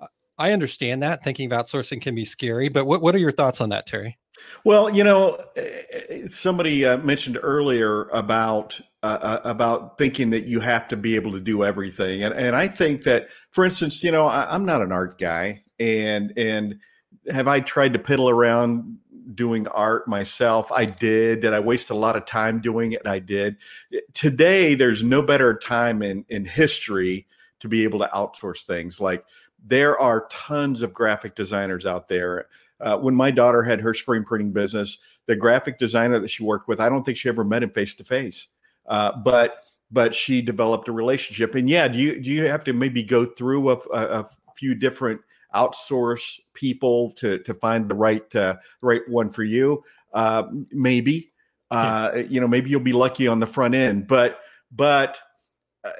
I understand that thinking of outsourcing can be scary, but what, what are your thoughts on that, Terry? Well, you know, somebody uh, mentioned earlier about uh, about thinking that you have to be able to do everything, and and I think that, for instance, you know, I, I'm not an art guy, and and have I tried to piddle around doing art myself? I did. Did I waste a lot of time doing it? I did. Today, there's no better time in in history to be able to outsource things. Like, there are tons of graphic designers out there. Uh, when my daughter had her screen printing business, the graphic designer that she worked with, I don't think she ever met him face to face, but but she developed a relationship. And yeah, do you do you have to maybe go through a, a, a few different outsource people to to find the right uh, right one for you? Uh, maybe uh, yeah. you know, maybe you'll be lucky on the front end, but but uh,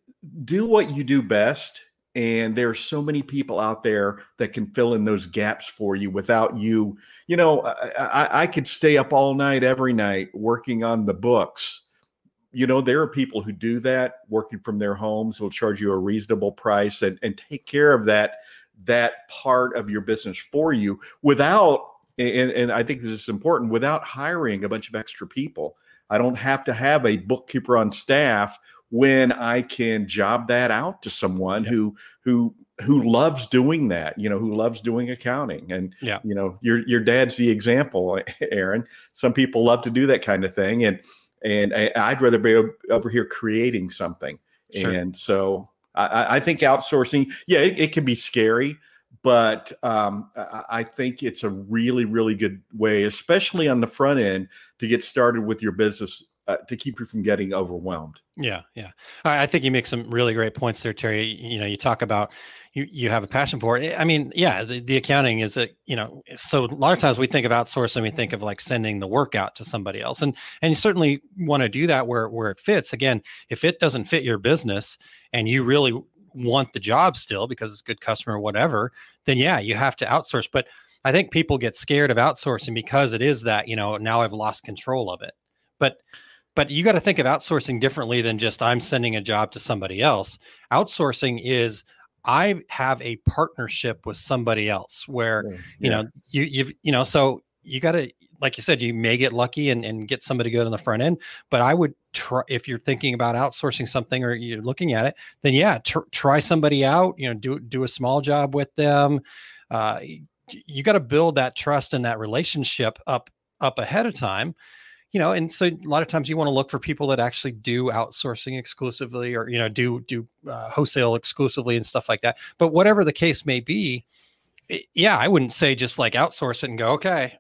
do what you do best. And there are so many people out there that can fill in those gaps for you without you. You know, I, I could stay up all night, every night, working on the books. You know, there are people who do that, working from their homes, will charge you a reasonable price and, and take care of that, that part of your business for you without, and, and I think this is important, without hiring a bunch of extra people. I don't have to have a bookkeeper on staff when I can job that out to someone yeah. who who who loves doing that, you know, who loves doing accounting. And yeah. you know, your your dad's the example, Aaron. Some people love to do that kind of thing, and and I, I'd rather be over here creating something. Sure. And so I, I think outsourcing, yeah, it, it can be scary, but um, I think it's a really, really good way, especially on the front end, to get started with your business. Uh, to keep you from getting overwhelmed. Yeah, yeah. I, I think you make some really great points there, Terry. You know, you talk about you you have a passion for it. I mean, yeah, the, the accounting is a, you know, so a lot of times we think of outsourcing, we think of like sending the work out to somebody else. And and you certainly want to do that where where it fits. Again, if it doesn't fit your business and you really want the job still because it's a good customer or whatever, then yeah, you have to outsource. But I think people get scared of outsourcing because it is that, you know, now I've lost control of it. But But you got to think of outsourcing differently than just I'm sending a job to somebody else. Outsourcing is I have a partnership with somebody else where, yeah. you know, you, you've, you know, so you got to, like you said, you may get lucky and, and get somebody good on the front end, but I would try, if you're thinking about outsourcing something or you're looking at it, then yeah, tr- try somebody out, you know, do, do a small job with them. Uh, you got to build that trust and that relationship up, up ahead of time. You know, and so a lot of times you want to look for people that actually do outsourcing exclusively or, you know, do, do uh, wholesale exclusively and stuff like that. But whatever the case may be, it, yeah, I wouldn't say just like outsource it and go, okay,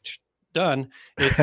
done. It's,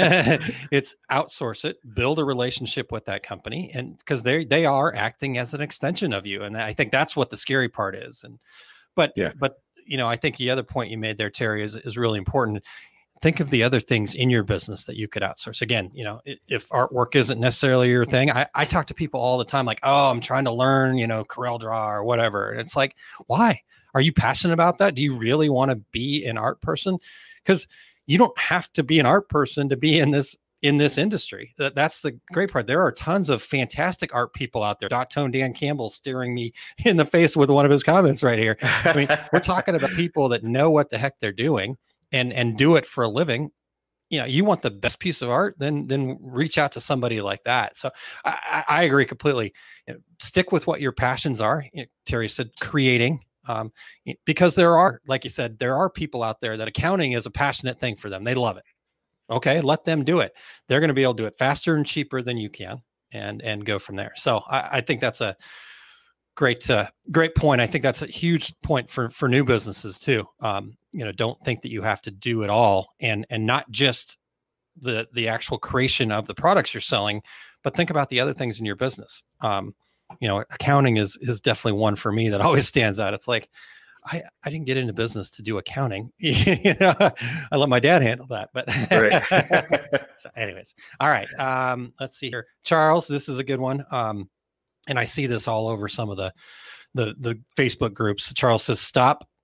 it's outsource it, build a relationship with that company. And because they, they are acting as an extension of you. And I think that's what the scary part is. And, but, yeah. but, you know, I think the other point you made there, Terry, is, is really important. Think of the other things in your business that you could outsource. Again, you know, if artwork isn't necessarily your thing, I, I talk to people all the time, like, oh, I'm trying to learn, you know, Corel Draw or whatever. And it's like, why? Are you passionate about that? Do you really want to be an art person? Because you don't have to be an art person to be in this in this industry. That, that's the great part. There are tons of fantastic art people out there. Dot Tone Dan Campbell staring me in the face with one of his comments right here. I mean, we're talking about people that know what the heck they're doing. And and do it for a living. You know, you want the best piece of art, then then reach out to somebody like that. So I, I agree completely. You know, stick with what your passions are. You know, Terry said creating, um, because there are, like you said, there are people out there that accounting is a passionate thing for them. They love it. Okay, let them do it. They're going to be able to do it faster and cheaper than you can, and and go from there. So I, I think that's a great uh, great point. I think that's a huge point for for new businesses too. Um, you know, don't think that you have to do it all, and and not just the the actual creation of the products you're selling, but think about the other things in your business. Um, you know, accounting is is definitely one for me that always stands out. It's like I I didn't get into business to do accounting. You know, I let my dad handle that. But right. So, anyways, all right. Um, let's see here, Charles. This is a good one. Um, and I see this all over some of the the the Facebook groups. Charles says, stop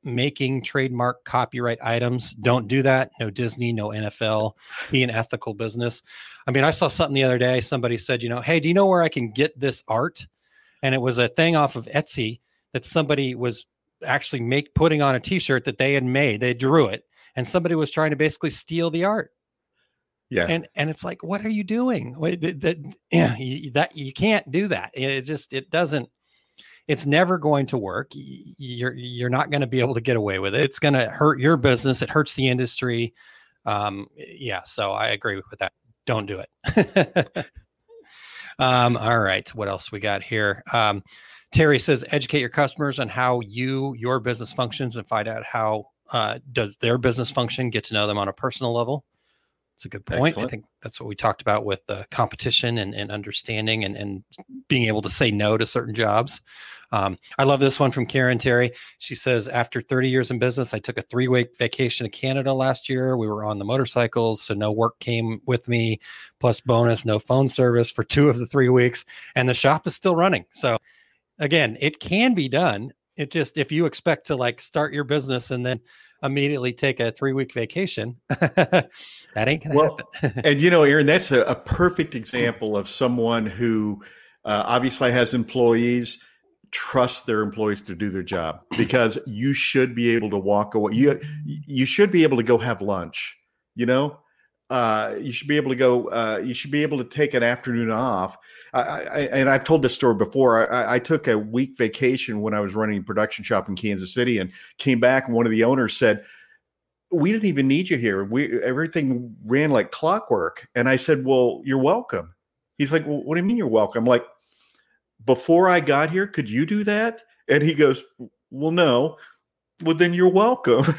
making trademark copyright items. Don't do that. No Disney, no N F L. Be an ethical business. I mean, I saw something the other day. Somebody said, you know, hey, do you know where I can get this art? And it was a thing off of Etsy that somebody was actually make putting on a t-shirt that they had made. They drew it, and somebody was trying to basically steal the art. Yeah. And and it's like, what are you doing? That, that, yeah, you, that you can't do that. It just, it doesn't, it's never going to work. You're, you're not going to be able to get away with it. It's going to hurt your business. It hurts the industry. Um, yeah. So I agree with that. Don't do it. um, all right. What else we got here? Um, Terry says, educate your customers on how you, your business functions and find out how uh, does their business function, get to know them on a personal level. It's a good point. Excellent. I think that's what we talked about with the uh, competition and, and understanding and, and being able to say no to certain jobs. Um, I love this one from Karen Terry. She says, after thirty years in business, I took a three-week vacation to Canada last year. We were on the motorcycles, so no work came with me, plus bonus, no phone service for two of the three weeks. And the shop is still running. So again, it can be done. It just, if you expect to like start your business and then immediately take a three-week vacation, that ain't gonna well, happen. And you know, Aaron, that's a, a perfect example of someone who uh, obviously has employees, trust their employees to do their job, because you should be able to walk away. You you should be able to go have lunch. You know, uh, you should be able to go. Uh, you should be able to take an afternoon off. I, I, and I've told this story before. I, I took a week vacation when I was running a production shop in Kansas City, and came back, and one of the owners said, "We didn't even need you here. We everything ran like clockwork." And I said, "Well, you're welcome." He's like, "Well, what do you mean you're welcome?" I'm like, "Before I got here, could you do that?" And he goes, "Well, no." Well, then you're welcome.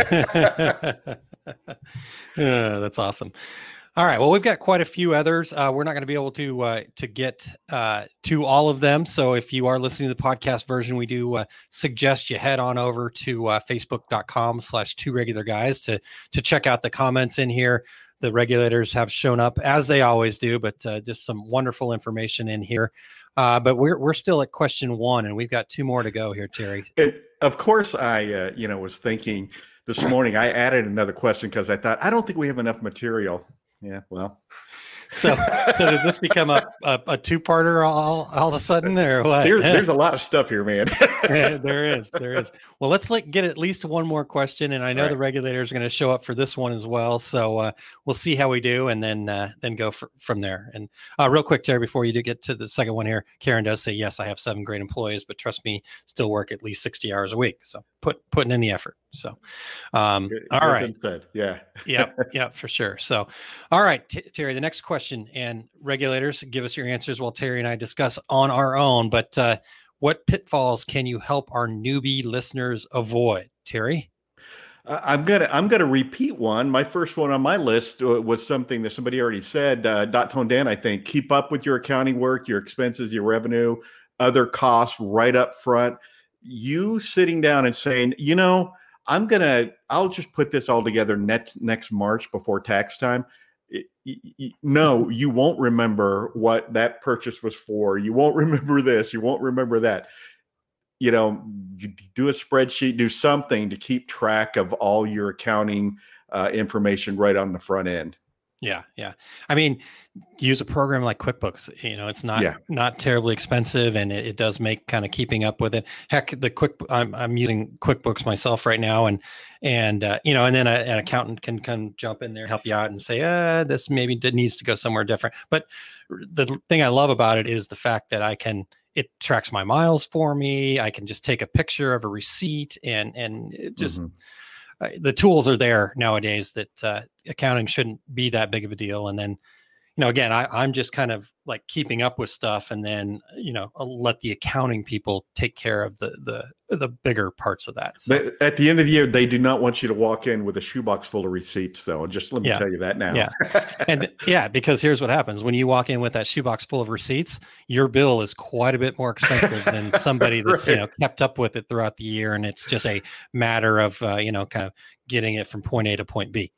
Yeah, that's awesome. All right. Well, we've got quite a few others. Uh, we're not going to be able to uh, to get uh, to all of them. So if you are listening to the podcast version, we do uh, suggest you head on over to uh, facebook.com slash two regular guys to to check out the comments in here. The regulators have shown up as they always do, but uh, just some wonderful information in here. Uh, but we're we're still at question one, and we've got two more to go here, Terry. It, of course, I uh, you know was thinking this morning. I added another question because I thought I don't think we have enough material. Yeah, well. So, so does this become a, a, a two-parter all, all of a sudden, or what? There, there's a lot of stuff here, man. Yeah, there is, there is. Well, let's like get at least one more question, and I know right. the regulators are going to show up for this one as well. So uh, we'll see how we do, and then uh, then go for, from there. And uh, real quick, Terry, before you do get to the second one here, Karen does say, yes, I have seven great employees, but trust me, still work at least sixty hours a week. So put putting in the effort. So, um, Good, all right, said. yeah, yeah, yeah, for sure. So, all right, T- Terry, the next question, and regulators, give us your answers while Terry and I discuss on our own. But uh, what pitfalls can you help our newbie listeners avoid, Terry? Uh, I'm gonna I'm gonna repeat one. My first one on my list was something that somebody already said. Uh, Dot Tone Dan, I think. Keep up with your accounting work, your expenses, your revenue, other costs right up front. You sitting down and saying, you know, I'm gonna I'll just put this all together next next March before tax time. It, it, no, you won't remember what that purchase was for. You won't remember this. You won't remember that. You know, you do a spreadsheet, do something to keep track of all your accounting uh, information right on the front end. Yeah, yeah. I mean, use a program like QuickBooks. You know, it's not yeah. not terribly expensive, and it, it does make kind of keeping up with it. Heck, the quick I'm I'm using QuickBooks myself right now, and and uh, you know, and then a, an accountant can can jump in there, help you out, and say, uh, this maybe needs to go somewhere different. But the thing I love about it is the fact that I can. It tracks my miles for me. I can just take a picture of a receipt, and and it just. Mm-hmm. Uh, the tools are there nowadays that uh, accounting shouldn't be that big of a deal. And then, you know, again, I, I'm just kind of like keeping up with stuff, and then, you know, I'll let the accounting people take care of the the the bigger parts of that. So, but at the end of the year, they do not want you to walk in with a shoebox full of receipts, though. Just let me yeah. tell you that now. Yeah, and yeah, because here's what happens when you walk in with that shoebox full of receipts, your bill is quite a bit more expensive than somebody that's right. you know kept up with it throughout the year, and it's just a matter of uh, you know kind of getting it from point A to point B.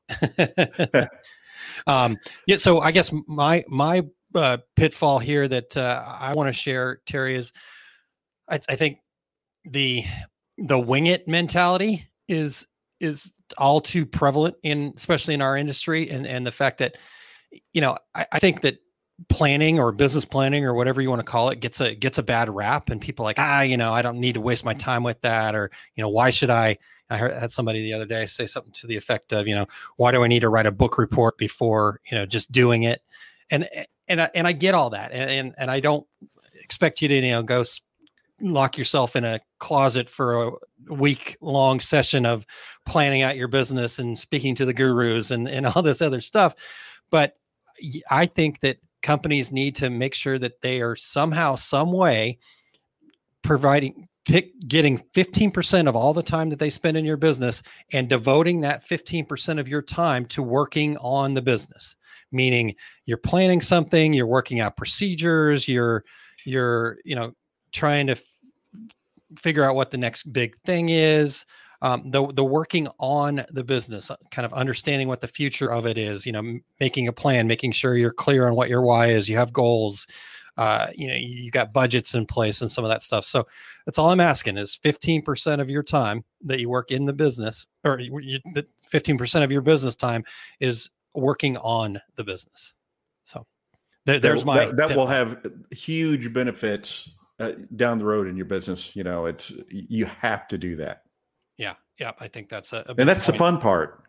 um, yeah, so I guess my my uh, pitfall here that uh, I want to share, Terry, is I, I think the the wing it mentality is is all too prevalent in, especially in our industry. And, and the fact that, you know, I, I think that planning or business planning or whatever you want to call it gets a, gets a bad rap, and people are like, ah, you know, I don't need to waste my time with that. Or, you know, why should I, I heard had somebody the other day say something to the effect of, you know, why do I need to write a book report before, you know, just doing it? And, and, I, and I get all that. And, and, and I don't expect you to, you know, go lock yourself in a closet for a week long session of planning out your business and speaking to the gurus and, and all this other stuff. But I think that companies need to make sure that they are somehow, some way providing, pick, getting fifteen percent of all the time that they spend in your business and devoting that fifteen percent of your time to working on the business. Meaning you're planning something, you're working out procedures, you're, you're, you know, trying to f- figure out what the next big thing is. Um, the the working on the business, kind of understanding what the future of it is, you know, m- making a plan, making sure you're clear on what your why is, you have goals, uh, you know, you got budgets in place and some of that stuff. So that's all I'm asking is fifteen percent of your time that you work in the business, or you, the fifteen percent of your business time is working on the business. So there, there's my, that, that will have huge benefits uh, down the road in your business. You know, it's, you have to do that. Yeah. Yeah. I think that's a, a and that's point. The fun part.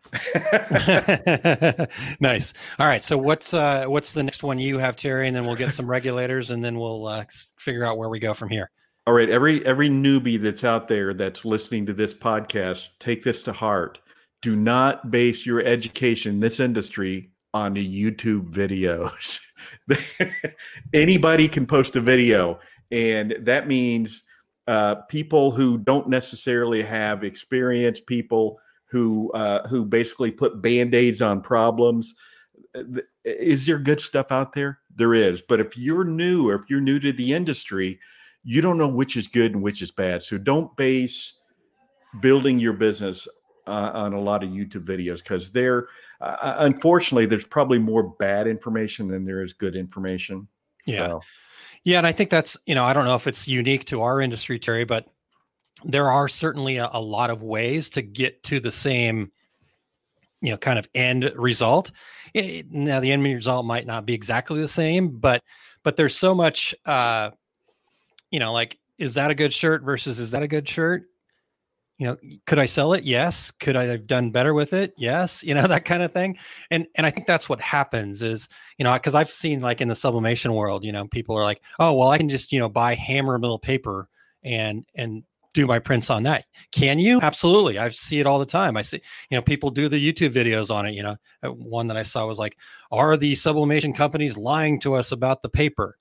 Nice. All right. So what's, uh, what's the next one you have, Terry? And then we'll get some regulators, and then we'll uh, figure out where we go from here. All right. Every, every newbie that's out there that's listening to this podcast, take this to heart. Do not base your education in this industry on the YouTube videos. Anybody can post a video, and that means uh, people who don't necessarily have experience, people who uh, who basically put Band-Aids on problems. Is there good stuff out there? There is. But if you're new, or if you're new to the industry, you don't know which is good and which is bad. So don't base building your business uh, on a lot of YouTube videos, because they're uh, unfortunately, there's probably more bad information than there is good information. Yeah. So. Yeah. And I think that's, you know, I don't know if it's unique to our industry, Terry, but there are certainly a, a lot of ways to get to the same, you know, kind of end result. It, now the end result might not be exactly the same, but, but there's so much, uh, you know, like, is that a good shirt versus is that a good shirt? You know, could I sell it? Yes. Could I have done better with it? Yes. You know, that kind of thing. And, and I think that's what happens is, you know, cause I've seen like in the sublimation world, you know, people are like, oh, well, I can just, you know, buy hammer mill paper and, and do my prints on that. Can you? Absolutely. I see it all the time. I see, you know, people do the YouTube videos on it. You know, one that I saw was like, are the sublimation companies lying to us about the paper?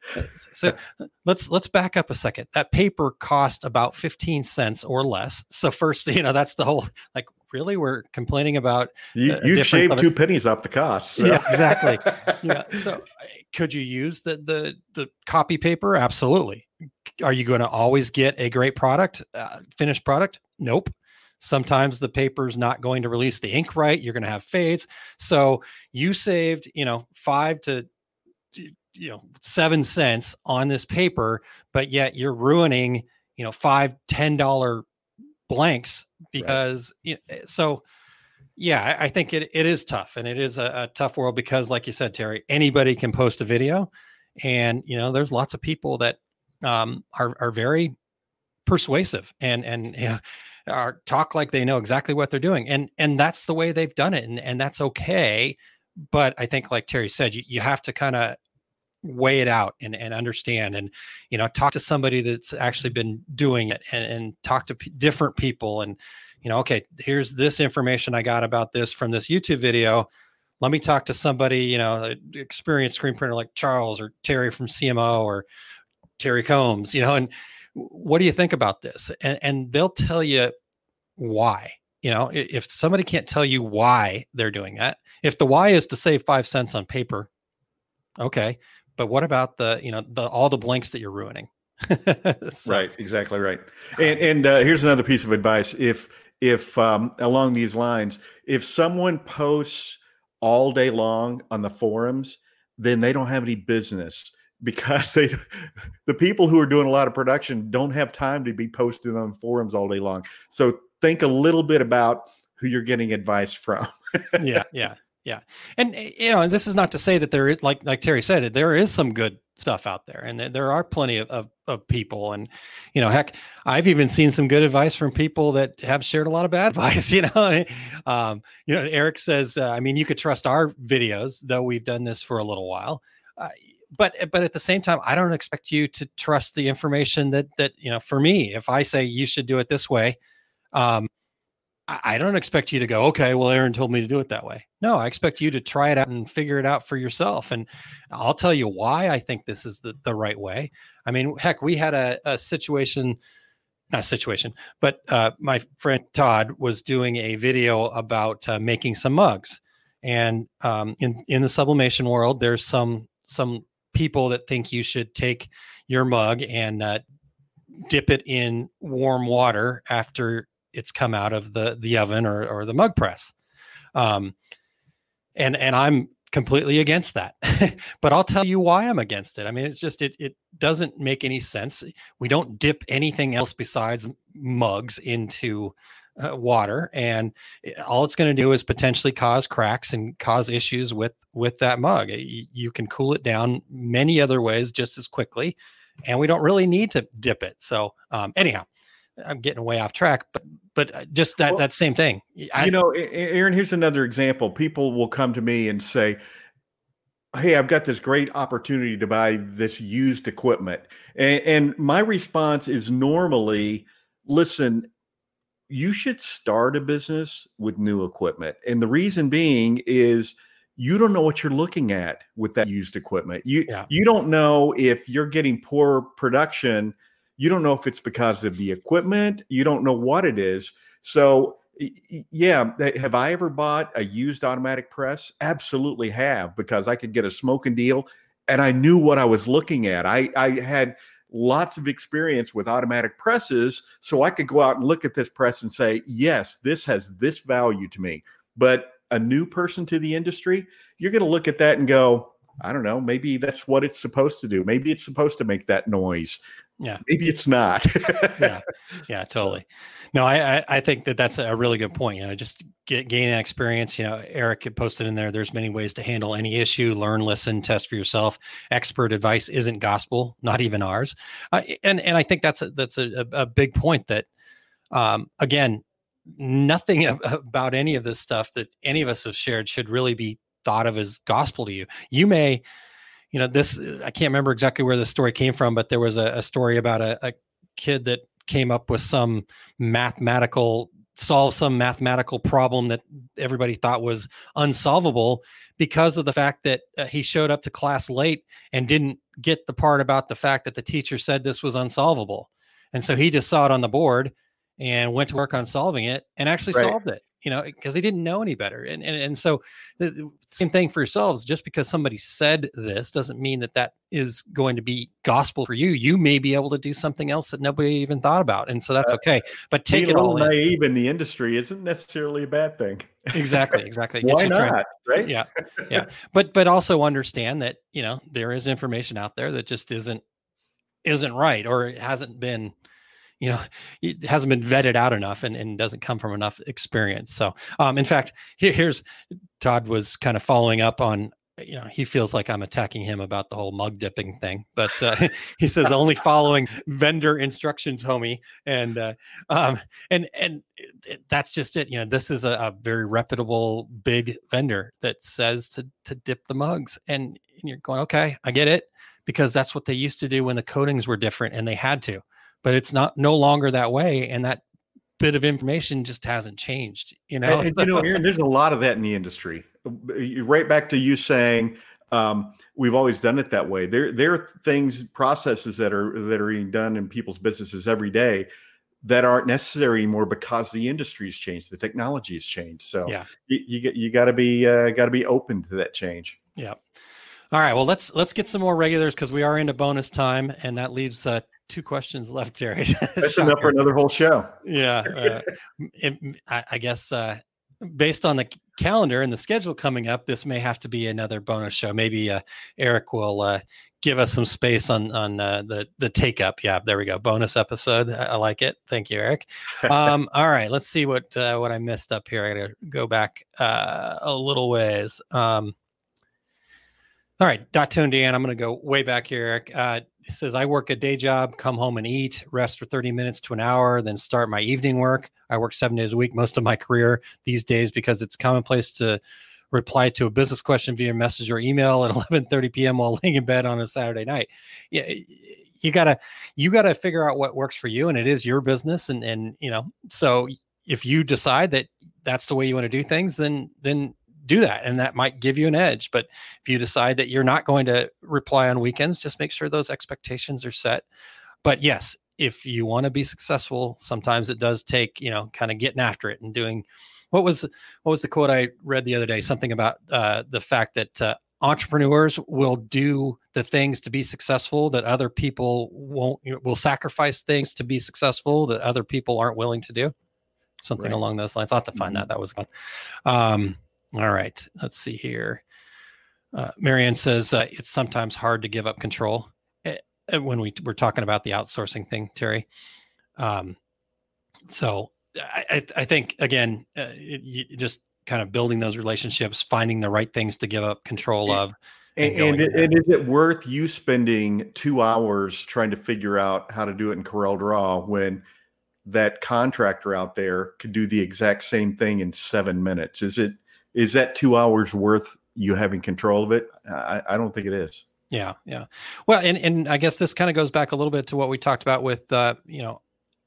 So let's let's back up a second. That paper cost about fifteen cents or less. So first, you know, that's the whole, like, really, we're complaining about you. You shaved two pennies off the cost. So. Yeah, exactly. Yeah. So could you use the the the copy paper? Absolutely. Are you going to always get a great product, uh, finished product? Nope. Sometimes the paper's not going to release the ink right. You're going to have fades. So you saved, you know, five to you know, seven cents on this paper, but yet you're ruining, you know, five, ten dollar blanks because, right. you know, so yeah, I, I think it, it is tough, and it is a, a tough world because, like you said, Terry, anybody can post a video, and, you know, there's lots of people that um, are, are very persuasive and, and, you know, are talk like they know exactly what they're doing. And, and that's the way they've done it. And, and that's okay. But I think, like Terry said, you, you have to kind of weigh it out and, and understand, and, you know, talk to somebody that's actually been doing it, and, and talk to p- different people. And, you know, okay, here's this information I got about this from this YouTube video. Let me talk to somebody, you know, an experienced screen printer like Charles or Terry from C M O or Terry Combs, you know, and what do you think about this? And, and they'll tell you why. You know, if somebody can't tell you why they're doing that, if the why is to save five cents on paper, okay. But what about the, you know, the, all the blanks that you're ruining? So. Right. Exactly right. And, and uh, here's another piece of advice. If, if um, along these lines, if someone posts all day long on the forums, then they don't have any business because they, the people who are doing a lot of production don't have time to be posted on forums all day long. So think a little bit about who you're getting advice from. yeah, yeah, yeah. And you know, this is not to say that there is, like like Terry said, there is some good stuff out there, and there are plenty of, of of people. And you know, heck, I've even seen some good advice from people that have shared a lot of bad advice. You know, um, you know, Eric says, uh, I mean, you could trust our videos, though we've done this for a little while. Uh, but but at the same time, I don't expect you to trust the information that that you know. For me, if I say you should do it this way, um, I don't expect you to go, okay, well, Aaron told me to do it that way. No, I expect you to try it out and figure it out for yourself. And I'll tell you why I think this is the, the right way. I mean, heck, we had a, a situation, not a situation, but uh, my friend Todd was doing a video about uh, making some mugs. And um, in, in the sublimation world, there's some, some people that think you should take your mug and uh, dip it in warm water after it's come out of the, the oven or, or the mug press. Um, and, and I'm completely against that, but I'll tell you why I'm against it. I mean, it's just, it, it doesn't make any sense. We don't dip anything else besides mugs into uh, water. And all it's going to do is potentially cause cracks and cause issues with, with that mug. You, you can cool it down many other ways just as quickly, and we don't really need to dip it. So um, anyhow, I'm getting way off track, but but just that, well, that same thing. I, you know, Aaron, here's another example. People will come to me and say, hey, I've got this great opportunity to buy this used equipment. And, and my response is normally, listen, you should start a business with new equipment. And the reason being is you don't know what you're looking at with that used equipment. You, yeah. you don't know if you're getting poor production. You don't know if it's because of the equipment. You don't know what it is. So yeah, have I ever bought a used automatic press? Absolutely have, because I could get a smoking deal and I knew what I was looking at. I, I had lots of experience with automatic presses, so I could go out and look at this press and say, yes, this has this value to me. But a new person to the industry, you're going to look at that and go, I don't know, maybe that's what it's supposed to do. Maybe it's supposed to make that noise. Yeah, maybe it's not. yeah, yeah, totally. No, I, I I think that that's a really good point. You know, just get gain that experience. You know, Eric had posted in there, there's many ways to handle any issue. Learn, listen, test for yourself. Expert advice isn't gospel, not even ours. Uh, and and I think that's a, that's a, a big point. That um, again, nothing about any of this stuff that any of us have shared should really be thought of as gospel to you. You may. You know, this, I can't remember exactly where the story came from, but there was a, a story about a, a kid that came up with some mathematical, solve some mathematical problem that everybody thought was unsolvable because of the fact that uh, he showed up to class late and didn't get the part about the fact that the teacher said this was unsolvable. And so he just saw it on the board and went to work on solving it and actually right. solved it. You know, because he didn't know any better. And, and, and so the same thing for yourselves. Just because somebody said this doesn't mean that that is going to be gospel for you. You may be able to do something else that nobody even thought about. And so that's okay. But take it all in. Naive in the industry isn't necessarily a bad thing. Exactly. Exactly. Why not? Right. Yeah. Yeah. But, but also understand that, you know, there is information out there that just isn't, isn't right, or it hasn't been, you know, it hasn't been vetted out enough and, and doesn't come from enough experience. So, um, in fact, here, here's Todd was kind of following up on, you know, he feels like I'm attacking him about the whole mug dipping thing, but uh, he says only following vendor instructions, homie. And, uh, um, and, and it, that's just it. You know, this is a, a very reputable, big vendor that says to, to dip the mugs, and, and you're going, okay, I get it, because that's what they used to do when the coatings were different and they had to. But it's not no longer that way, and that bit of information just hasn't changed. You know, and, and, you know, Aaron, there's a lot of that in the industry. Right back to you saying um, we've always done it that way. There, there are things, processes that are that are being done in people's businesses every day that aren't necessary anymore because the industry's changed, the technology has changed. So yeah, you you, you got to be uh, got to be open to that change. Yeah. All right. Well, let's let's get some more regulars, because we are into bonus time, and that leaves uh, two questions left, Terry. That's enough for another whole show. Yeah. Uh, it, I, I guess uh, based on the calendar and the schedule coming up, this may have to be another bonus show. Maybe uh, Eric will uh, give us some space on on uh, the the take up. Yeah, there we go. Bonus episode. I, I like it. Thank you, Eric. Um, all right, let's see what uh, what I missed up here. I got to go back uh, a little ways. Um, all right, Dot Tune Dan. I'm going to go way back here, Eric. Uh, It says, I work a day job, come home and eat, rest for thirty minutes to an hour, then start my evening work. I work seven days a week, most of my career these days, because it's commonplace to reply to a business question via message or email at eleven thirty p.m. while laying in bed on a Saturday night. Yeah, you gotta, you gotta figure out what works for you, and it is your business. And, and, you know, so if you decide that that's the way you want to do things, then, then do that. And that might give you an edge. But if you decide that you're not going to reply on weekends, just make sure those expectations are set. But yes, if you want to be successful, sometimes it does take, you know, kind of getting after it and doing, what was, what was the quote I read the other day? Something about uh, the fact that uh, entrepreneurs will do the things to be successful that other people won't, you know, will sacrifice things to be successful that other people aren't willing to do. Something right along those lines. I'll have to find mm-hmm. that. That was fun. Um, All right, let's see here. Uh, Marianne says uh, it's sometimes hard to give up control. Uh, when we were talking about the outsourcing thing, Terry. Um, so I, I think, again, uh, it, you just kind of building those relationships, finding the right things to give up control of. And, and, and, and is it worth you spending two hours trying to figure out how to do it in Corel Draw when that contractor out there could do the exact same thing in seven minutes? Is it, Is that two hours worth you having control of it? I, I don't think it is. Yeah, yeah. Well, and and I guess this kind of goes back a little bit to what we talked about with, uh, you know,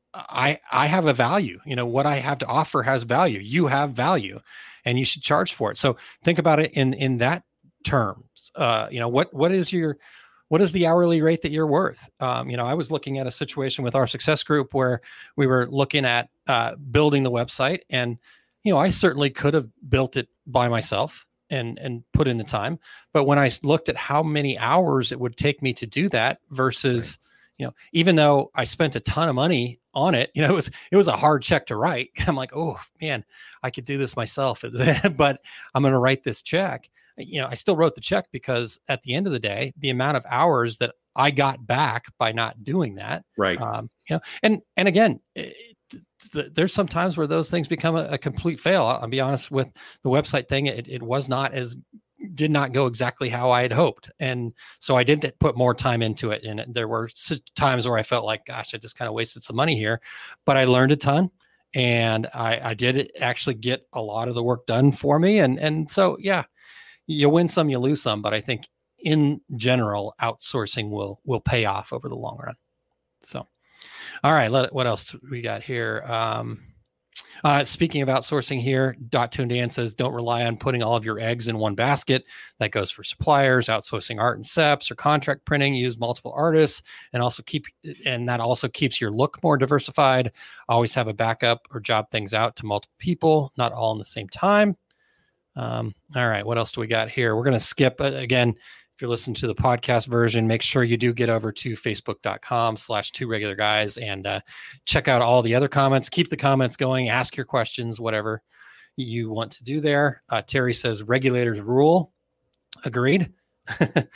I I have a value. You know, what I have to offer has value. You have value, and you should charge for it. So think about it in in that terms. Uh, you know, what what is your what is the hourly rate that you're worth? Um, you know, I was looking at a situation with our success group where we were looking at uh, building the website, and you know, I certainly could have built it by myself and and put in the time. But when I looked at how many hours it would take me to do that versus, right. you know, even though I spent a ton of money on it, you know, it was it was a hard check to write. I'm like, oh man, I could do this myself, but I'm going to write this check. You know, I still wrote the check because at the end of the day, the amount of hours that I got back by not doing that, right? Um, you know, and and again. It, there's some times where those things become a, a complete fail. I'll, I'll be honest with the website thing. It, it was not as, did not go exactly how I had hoped. And so I did put more time into it. And there were times where I felt like, gosh, I just kind of wasted some money here, but I learned a ton, and I, I did actually get a lot of the work done for me. And, and so, yeah, you win some, you lose some, but I think in general, outsourcing will, will pay off over the long run. So. All right, let, what else we got here? Um, uh, speaking of outsourcing here, Dot Tune Dan says, don't rely on putting all of your eggs in one basket. That goes for suppliers, outsourcing art and S E Ps, or contract printing. Use multiple artists, and also keep, and that also keeps your look more diversified. Always have a backup or job things out to multiple people, not all in the same time. Um, all right, what else do we got here? We're going to skip uh, again. If you're listening to the podcast version, make sure you do get over to facebook.com slash two regular guys and uh, check out all the other comments. Keep the comments going. Ask your questions, whatever you want to do there. Uh, Terry says regulators rule. Agreed. It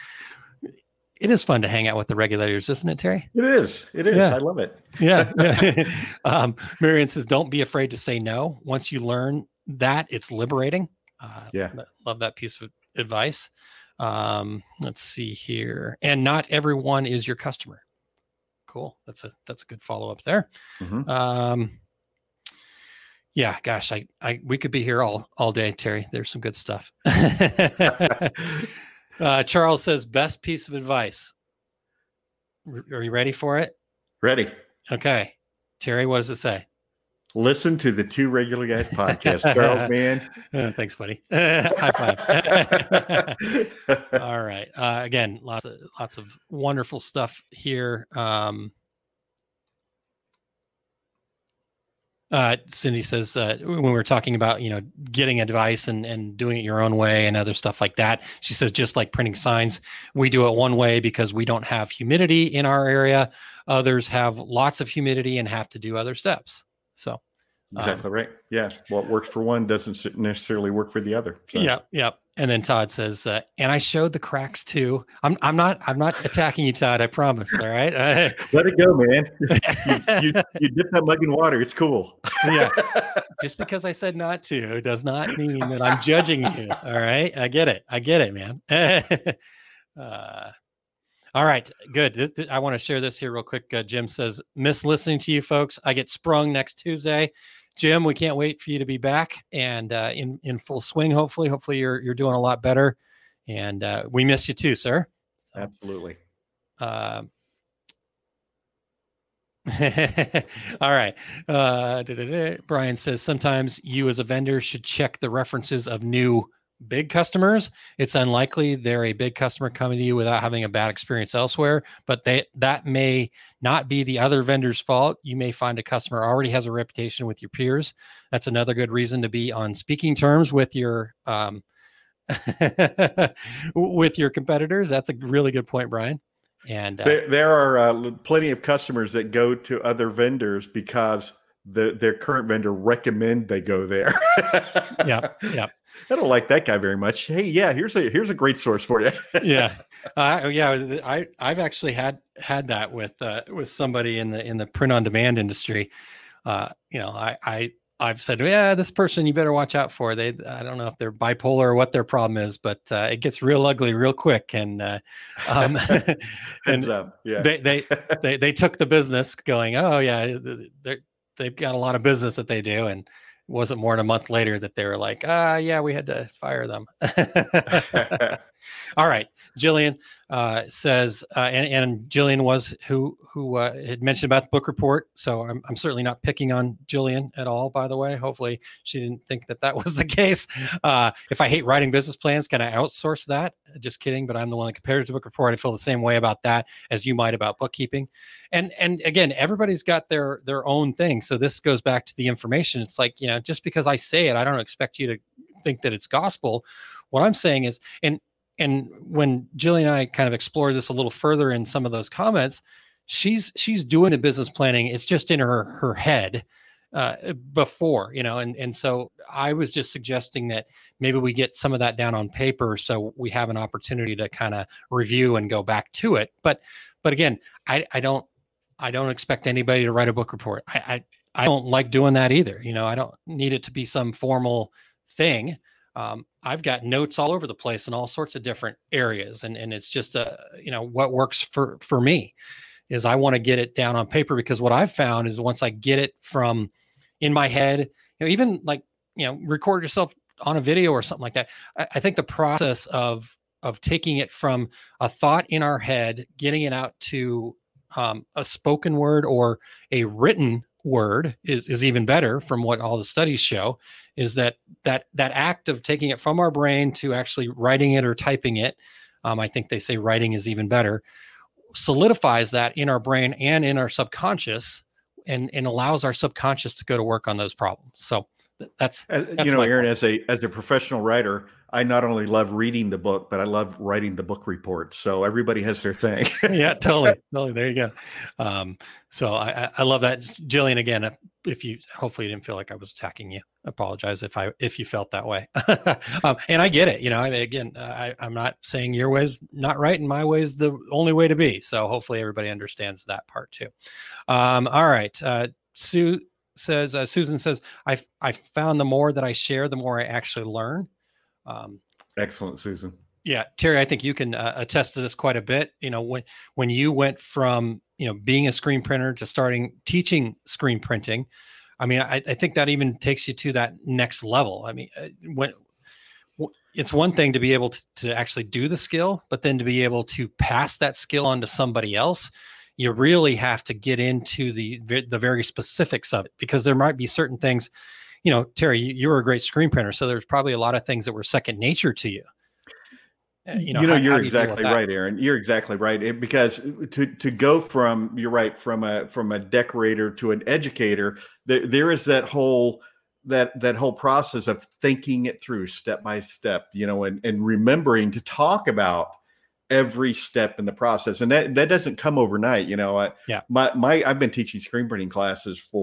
is fun to hang out with the regulators, isn't it, Terry? It is. It is. Yeah. I love it. Yeah. yeah. um, Marion says, don't be afraid to say no. Once you learn that, it's liberating. Uh, yeah. Love that piece of advice. Um, let's see here. And not everyone is your customer. Cool. That's a, that's a good follow-up there. Mm-hmm. Um, yeah, gosh, I, I, we could be here all, all day, Terry. There's some good stuff. uh, Charles says, best piece of advice. R- are you ready for it? Ready. Okay. Terry, what does it say? Listen to the Two Regular Guys podcast, Charles, man. Uh, thanks, buddy. High five. All right. Uh, again, lots of lots of wonderful stuff here. Um, uh, Cindy says uh, when we were talking about, you know, getting advice and, and doing it your own way and other stuff like that, she says, just like printing signs, we do it one way because we don't have humidity in our area. Others have lots of humidity and have to do other steps. So Exactly um, right. Yeah. What works for one doesn't necessarily work for the other. So. Yeah. Yeah. And then Todd says, uh, and I showed the cracks too. I'm I'm not I'm not attacking you, Todd. I promise. All right. Let it go, man. you, you, you dip that mug in water. It's cool. Yeah. Just because I said not to does not mean that I'm judging you. All right. I get it. I get it, man. uh, all right. Good. I want to share this here real quick. Uh, Jim says, miss listening to you folks. I get sprung next Tuesday. Jim, we can't wait for you to be back and uh, in in full swing. Hopefully, hopefully you're you're doing a lot better, and uh, we miss you too, sir. So, absolutely. Uh, all right. Uh, Brian says sometimes you as a vendor should check the references of new big customers. It's unlikely they're a big customer coming to you without having a bad experience elsewhere, but they that may not be the other vendor's fault. You may find a customer already has a reputation with your peers. That's another good reason to be on speaking terms with your um, with your competitors. That's a really good point, Brian. And uh, there, there are uh, plenty of customers that go to other vendors because the their current vendor recommend they go there. yeah, yeah. I don't like that guy very much. Hey, yeah, here's a here's a great source for you. yeah, uh, yeah. I I've actually had had that with uh, with somebody in the in the print on demand industry. Uh, you know, I I I've said, yeah, this person you better watch out for. They I don't know if they're bipolar or what their problem is, but uh, it gets real ugly real quick. And uh, um, and up. Yeah, they, they they they took the business, going, oh yeah, they're they've got a lot of business that they do, and it wasn't more than a month later that they were like, ah, yeah, we had to fire them. All right. Jillian uh, says, uh, and, and Jillian was who who uh, had mentioned about the book report. So I'm, I'm certainly not picking on Jillian at all, by the way. Hopefully she didn't think that that was the case. Uh, if I hate writing business plans, can I outsource that? Just kidding. But I'm the one that compared it to book report. I feel the same way about that as you might about bookkeeping. And and again, everybody's got their their own thing. So this goes back to the information. It's like, you know, just because I say it, I don't expect you to think that it's gospel. What I'm saying is, and And when Jillian and I kind of explored this a little further in some of those comments, she's she's doing the business planning. It's just in her her head uh, before, you know, and and so I was just suggesting that maybe we get some of that down on paper so we have an opportunity to kind of review and go back to it. But but again, I I don't I don't expect anybody to write a book report. I I, I don't like doing that either. You know, I don't need it to be some formal thing. Um, I've got notes all over the place in all sorts of different areas. And, and it's just, uh, you know, what works for, for me is I want to get it down on paper, because what I've found is once I get it from in my head, you know, even like, you know, record yourself on a video or something like that. I, I think the process of, of taking it from a thought in our head, getting it out to um, a spoken word or a written word is, is even better, from what all the studies show, is that that that act of taking it from our brain to actually writing it or typing it. Um, I think they say writing is even better, solidifies that in our brain and in our subconscious, and, and allows our subconscious to go to work on those problems. So that's, as, that's you know, Aaron, point. as a, as a professional writer, I not only love reading the book, but I love writing the book report. So everybody has their thing. Yeah, totally. Totally. There you go. Um, so I, I love that. Jillian, again, if you, hopefully you didn't feel like I was attacking you. I apologize if I, if you felt that way. um, and I get it. You know, I mean, again, I, I'm not saying your way's not right and my way is the only way to be. So hopefully everybody understands that part too. Um, all right. Uh, Sue says, uh, Susan says, I I found the more that I share, the more I actually learn. Um, Excellent, Susan. Yeah, Terry, I think you can uh, attest to this quite a bit. You know, when when you went from, you know, being a screen printer to starting teaching screen printing, I mean, I, I think that even takes you to that next level. I mean, when it's one thing to be able to, to actually do the skill, but then to be able to pass that skill on to somebody else, you really have to get into the the very specifics of it, because there might be certain things. You know, Terry, you, you were a great screen printer, so there's probably a lot of things that were second nature to you. Uh, you know, you know, how, you're how you exactly right, Aaron. You're exactly right. It, because to to go from, you're right, from a from a decorator to an educator, there there is that whole that that whole process of thinking it through step by step. You know, and and remembering to talk about every step in the process, and that that doesn't come overnight. You know, I, yeah. My my I've been teaching screen printing classes for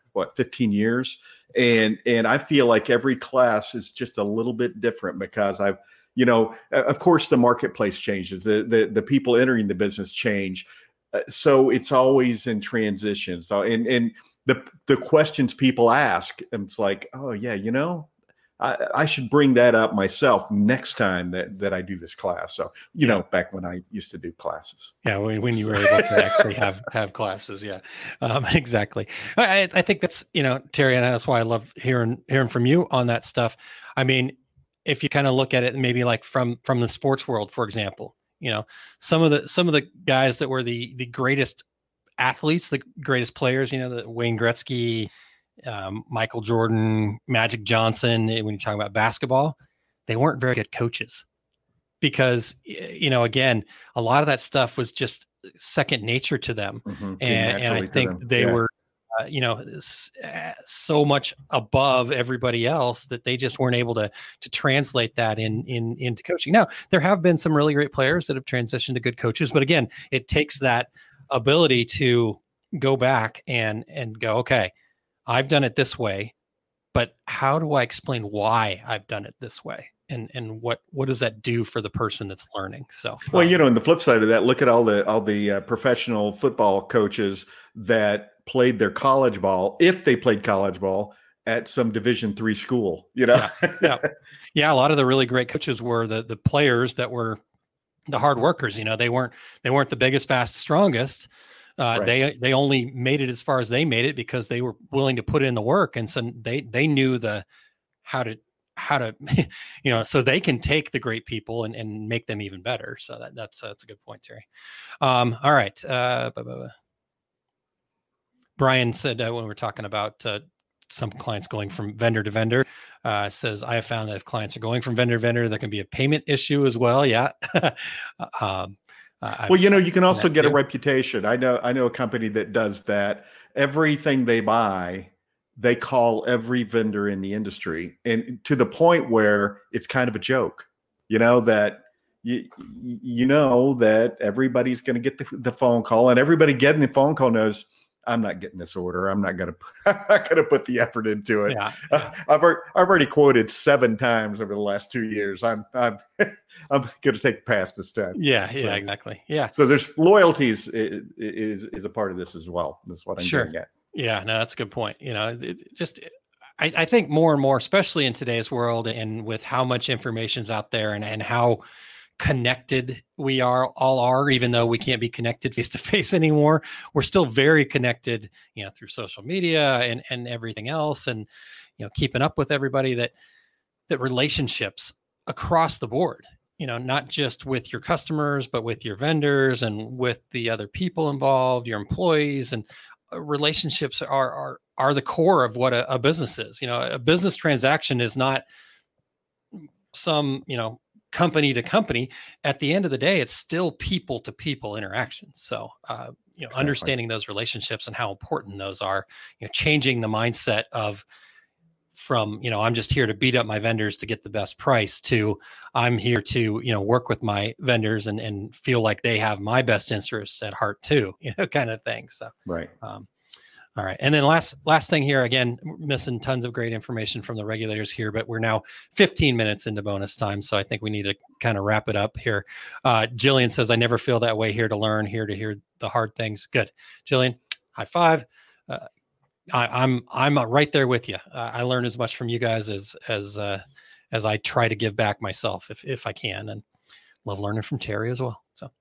what, fifteen years. And, and I feel like every class is just a little bit different because I've, you know, of course the marketplace changes, the, the, the people entering the business change. Uh, so it's always in transition. So, and, and the, the questions people ask, it's like, oh yeah, you know, I, I should bring that up myself next time that, that I do this class. So, you know, back when I used to do classes. Yeah. When, when you were able to actually have, have classes. Yeah, um, exactly. I, I think that's, you know, Terry, and that's why I love hearing, hearing from you on that stuff. I mean, if you kind of look at it, maybe like from, from the sports world, for example, you know, some of the, some of the guys that were the, the greatest athletes, the greatest players, you know, the Wayne Gretzky, um, Michael Jordan, Magic Johnson, when you're talking about basketball, they weren't very good coaches because, you know, again, a lot of that stuff was just second nature to them. Mm-hmm. And, and I think they yeah. were, uh, you know, so much above everybody else that they just weren't able to, to translate that in, in, into coaching. Now, there have been some really great players that have transitioned to good coaches, but again, it takes that ability to go back and, and go, okay, I've done it this way, but how do I explain why I've done it this way? And and what what does that do for the person that's learning? So, well, um, you know, and the flip side of that, look at all the all the uh, professional football coaches that played their college ball, if they played college ball at some Division three school, you know? yeah, yeah, yeah. A lot of the really great coaches were the the players that were the hard workers. You know, they weren't they weren't the biggest, fastest, strongest. Uh, right. They they only made it as far as they made it because they were willing to put in the work, and so they they knew the how to how to you know so they can take the great people and, and make them even better. So that that's that's a good point, Terry. Um, all right, uh, blah, blah, blah. Brian said uh, when we were talking about uh, some clients going from vendor to vendor, uh, says I have found that if clients are going from vendor to vendor, there can be a payment issue as well. Yeah. um, Uh, well, you know, you can also get a reputation. I know, I know a company that does that. Everything they buy, they call every vendor in the industry, and to the point where it's kind of a joke. You know that you you know that everybody's going to get the, the phone call, and everybody getting the phone call knows I'm not getting this order. I'm not going to. I'm not going to put the effort into it. Yeah, yeah. Uh, I've already, I've already quoted seven times over the last two years. I'm I'm I'm going to take a pass this time. Yeah, so, yeah, exactly. Yeah. So there's loyalties is, is is a part of this as well. That's what I'm sure. getting at. Yeah, no, that's a good point. You know, it, it just I, I think more and more, especially in today's world, and with how much information's out there, and and how connected we are all are, even though we can't be connected face to face anymore, we're still very connected, you know, through social media and, and everything else. And, you know, keeping up with everybody, that, that relationships across the board, you know, not just with your customers, but with your vendors and with the other people involved, your employees, and uh, relationships are, are, are the core of what a, a business is. You know, a business transaction is not some, you know, company to company. At the end of the day, it's still people to people interactions. So, uh, you know, exactly. Understanding those relationships and how important those are, you know, changing the mindset of from, you know, I'm just here to beat up my vendors to get the best price to I'm here to, you know, work with my vendors and, and feel like they have my best interests at heart too, you know, kind of thing. So, right. Um, All right. And then last last thing here, again, missing tons of great information from the regulators here, but we're now fifteen minutes into bonus time. So I think we need to kind of wrap it up here. Uh, Jillian says, I never feel that way, here to learn, here to hear the hard things. Good. Jillian, high five. Uh, I, I'm I'm right there with you. Uh, I learn as much from you guys as as uh, as I try to give back myself if if I can, and love learning from Terry as well. So,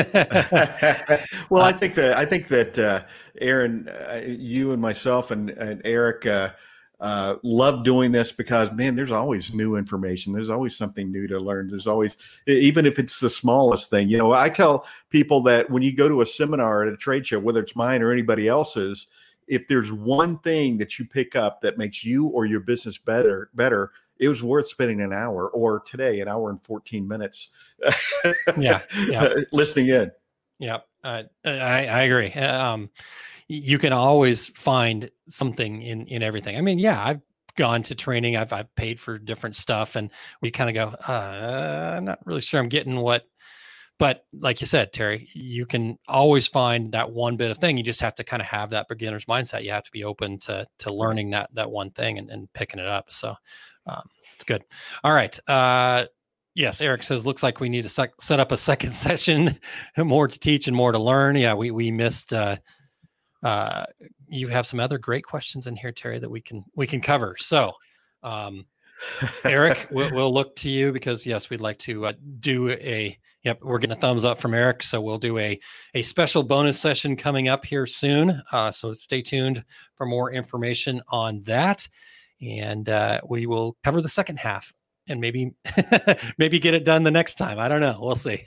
well, I think that I think that uh, Aaron, uh, you and myself and, and Eric uh, uh, love doing this because, man, there's always new information. There's always something new to learn. There's always, even if it's the smallest thing. You know, I tell people that when you go to a seminar at a trade show, whether it's mine or anybody else's, if there's one thing that you pick up that makes you or your business better, better. It was worth spending an hour, or today, an hour and fourteen minutes. yeah, yeah. Listening in. Yeah, uh, I, I agree. Um, you can always find something in, in everything. I mean, yeah, I've gone to training. I've, I've paid for different stuff, and we kind of go, uh, I'm not really sure I'm getting what, but like you said, Terry, you can always find that one bit of thing. You just have to kind of have that beginner's mindset. You have to be open to to learning that that one thing and, and picking it up. So um, it's good. All right. Uh, yes, Eric says, looks like we need to sec- set up a second session, more to teach and more to learn. Yeah, we we missed. Uh, uh, you have some other great questions in here, Terry, that we can we can cover. So. Um, Eric, we'll, we'll look to you because yes, we'd like to uh, do a, yep, we're getting a thumbs up from Eric. So we'll do a, a special bonus session coming up here soon. Uh, so stay tuned for more information on that. And uh, we will cover the second half and maybe, maybe get it done the next time. I don't know. We'll see.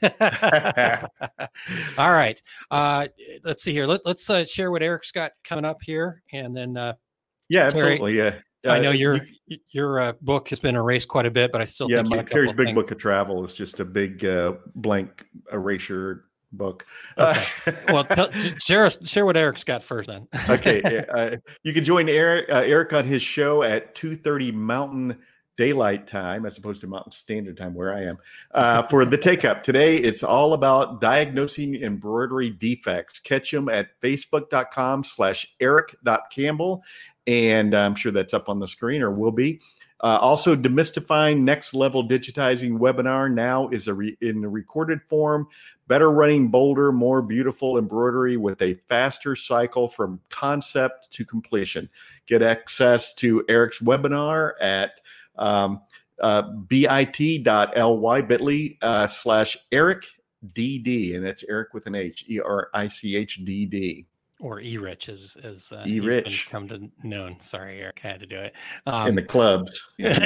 All right. Uh, let's see here. Let, let's uh, share what Eric's got coming up here. And then, uh, yeah, absolutely. Terry, yeah. Uh, I know your you, your uh, book has been erased quite a bit, but I still yeah, think my Terry's Big Book of Travel is just a big uh, blank erasure book. Okay. Uh, well, tell, share share what Eric's got first, then. Okay, uh, you can join Eric uh, Eric on his show at two thirty Mountain Daylight Time, as opposed to Mountain Standard Time, where I am, uh, for the Take Up. Today, it's all about diagnosing embroidery defects. Catch them at facebook dot com slash eric dot campbell. And I'm sure that's up on the screen or will be. Uh, also, Demystifying Next Level Digitizing webinar now is a re- in a recorded form. Better running, bolder, more beautiful embroidery with a faster cycle from concept to completion. Get access to Eric's webinar at um, uh, bit.ly, bit.ly uh, slash Eric D D. And that's Eric with an H, E R I C H D D. Or E-Rich, as, as uh, E-Rich. come to known. Sorry, Eric, I had to do it. Um, in the clubs.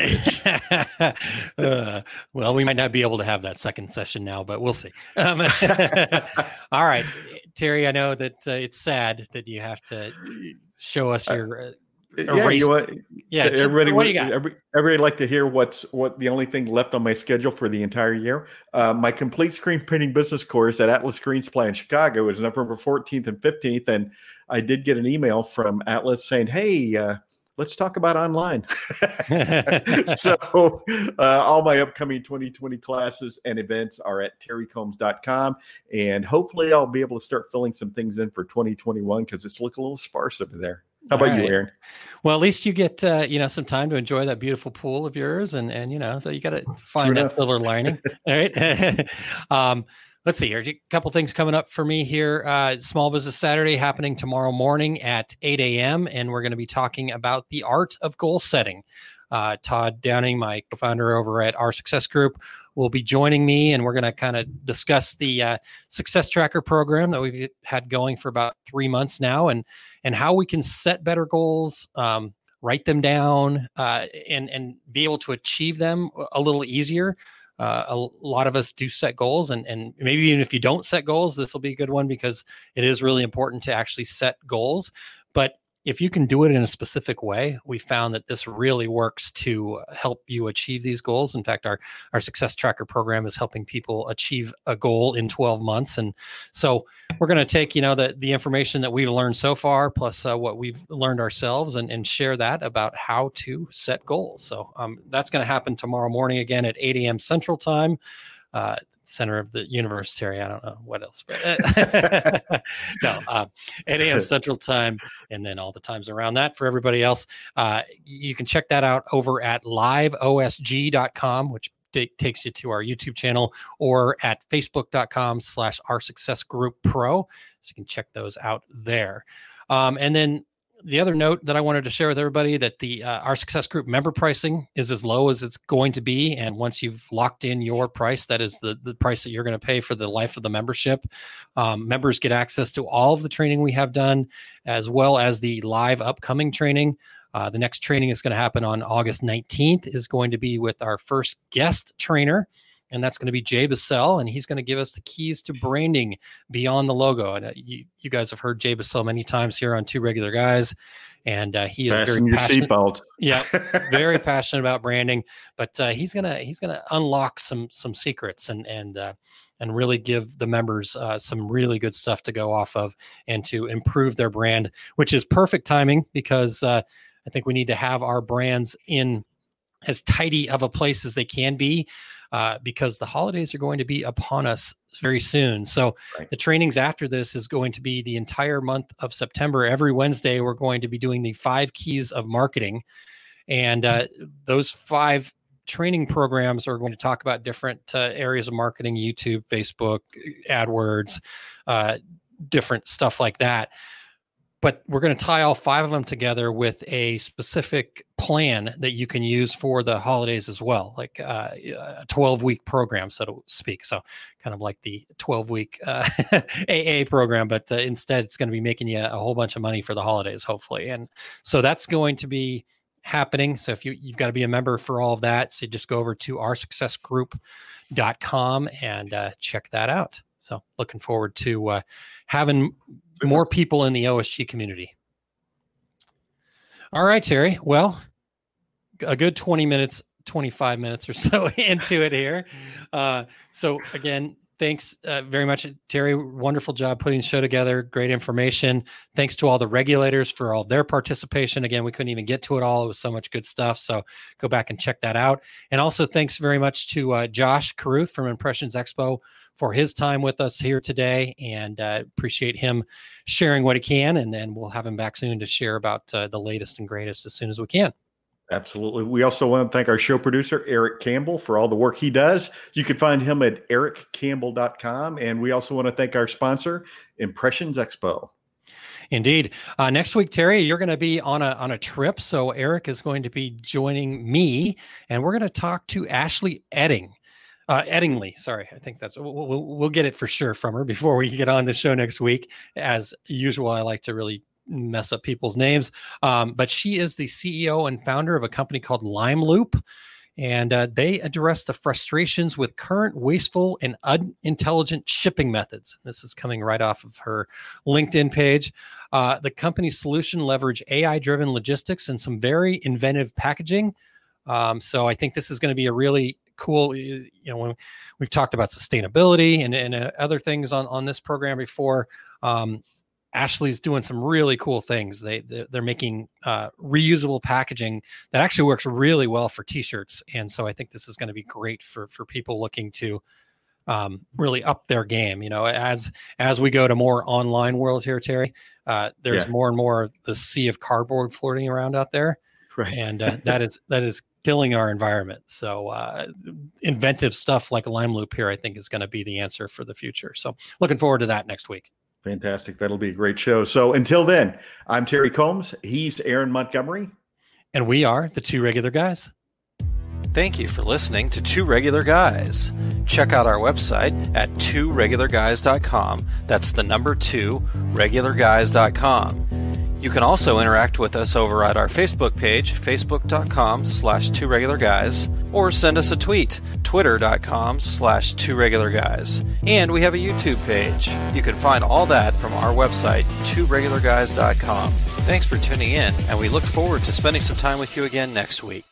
uh, well, we might not be able to have that second session now, but we'll see. Um, all right, Terry, I know that uh, it's sad that you have to show us your... Uh, yeah, you know what? Yeah, everybody, what do you got? Every, everybody like to hear what's what the only thing left on my schedule for the entire year. Uh, my complete screen printing business course at Atlas Screen Supply in Chicago is November fourteenth and fifteenth, and I did get an email from Atlas saying, "Hey, uh, let's talk about online." So uh, all my upcoming twenty twenty classes and events are at terry combs dot com, and hopefully I'll be able to start filling some things in for twenty twenty-one because it's looking a little sparse over there. How about right. you, Aaron? Well, at least you get uh, you know some time to enjoy that beautiful pool of yours, and and you know so you got to find True that enough. silver lining. All right. um, let's see here. A couple things coming up for me here. Uh, Small Business Saturday happening tomorrow morning at eight a.m. and we're going to be talking about the art of goal setting. Uh, Todd Downing, my co-founder over at Our Success Group, will be joining me, and we're going to kind of discuss the uh, Success Tracker program that we've had going for about three months now, and and how we can set better goals, um, write them down, uh, and and be able to achieve them a little easier. Uh, a lot of us do set goals, and and maybe even if you don't set goals, this will be a good one because it is really important to actually set goals, but if you can do it in a specific way, we found that this really works to help you achieve these goals. In fact, our, our Success Tracker program is helping people achieve a goal in twelve months. And so we're going to take, you know, the, the information that we've learned so far, plus uh, what we've learned ourselves, and, and share that about how to set goals. So um, that's going to happen tomorrow morning again at eight a.m. Central Time. Uh, center of the universe, Terry. I don't know what else, but no, uh, eight a.m. Central Time, and then all the times around that for everybody else. Uh, you can check that out over at live O S G dot com, which t- takes you to our YouTube channel, or at facebook dot com slash our success group pro. So you can check those out there. Um, and then the other note that I wanted to share with everybody, that the uh, Our Success Group member pricing is as low as it's going to be. And once you've locked in your price, that is the, the price that you're going to pay for the life of the membership. Um, members get access to all of the training we have done, as well as the live upcoming training. Uh, the next training is going to happen on August nineteenth, is going to be with our first guest trainer. And that's going to be Jay Bassell, and he's going to give us the keys to branding beyond the logo. And uh, you, you guys have heard Jay Bassell many times here on Two Regular Guys, and uh, he is Fasten very your passionate. Seatbelts. Yeah, very passionate about branding. But uh, he's gonna he's gonna unlock some some secrets and and uh, and really give the members uh, some really good stuff to go off of and to improve their brand, which is perfect timing because uh, I think we need to have our brands in as tidy of a place as they can be. uh, because the holidays are going to be upon us very soon. So right. the trainings after this is going to be the entire month of September. Every Wednesday, we're going to be doing the five keys of marketing. And uh, those five training programs are going to talk about different uh, areas of marketing, YouTube, Facebook, AdWords, uh, different stuff like that. But we're going to tie all five of them together with a specific plan that you can use for the holidays as well, like uh, a twelve-week program, so to speak. So kind of like the twelve-week uh, A A program, but uh, instead it's going to be making you a whole bunch of money for the holidays, hopefully. And so that's going to be happening. So if you, you've got to be a member for all of that, so just go over to our success group dot com and uh, check that out. So looking forward to uh, having more people in the O S G community. All right, Terry. Well, a good twenty minutes, twenty-five minutes or so into it here. Uh, so again, thanks uh, very much, Terry. Wonderful job putting the show together. Great information. Thanks to all the regulators for all their participation. Again, we couldn't even get to it all. It was so much good stuff. So go back and check that out. And also thanks very much to uh, Josh Caruth from Impressions Expo for his time with us here today, and uh, appreciate him sharing what he can. And then we'll have him back soon to share about uh, the latest and greatest as soon as we can. Absolutely. We also want to thank our show producer, Eric Campbell, for all the work he does. You can find him at eric campbell dot com. And we also want to thank our sponsor, Impressions Expo. Indeed. Uh, next week, Terry, you're going to be on a on a trip. So Eric is going to be joining me, and we're going to talk to Ashley Edding. Uh, Eddingly, sorry. I think that's, we'll, we'll, we'll get it for sure from her before we get on the show next week. As usual, I like to really mess up people's names. Um, but she is the C E O and founder of a company called LimeLoop. And uh, they address the frustrations with current wasteful and unintelligent shipping methods. This is coming right off of her LinkedIn page. Uh, the company's solution leverage A I-driven logistics and some very inventive packaging. Um, so I think this is going to be a really cool, you know, when we've talked about sustainability and, and uh, other things on, on this program before, um, Ashley's doing some really cool things. They, they're making uh, reusable packaging that actually works really well for t-shirts. And so I think this is going to be great for, for people looking to um, really up their game. You know, as, as we go to more online world here, Terry, uh, there's yeah. more and more of the sea of cardboard floating around out there. Right. And uh, that is, that is killing our environment. So uh, inventive stuff like LimeLoop here, I think, is going to be the answer for the future. So looking forward to that next week. Fantastic. That'll be a great show. So until then, I'm Terry Combs. He's Aaron Montgomery. And we are the Two Regular Guys. Thank you for listening to Two Regular Guys. Check out our website at two regular guys dot com. That's the number two, regular guys dot com. You can also interact with us over at our Facebook page, facebook.com slash two regular guys, or send us a tweet, twitter.com slash two regular guys. And we have a YouTube page. You can find all that from our website, two regular guys dot com. Thanks for tuning in, and we look forward to spending some time with you again next week.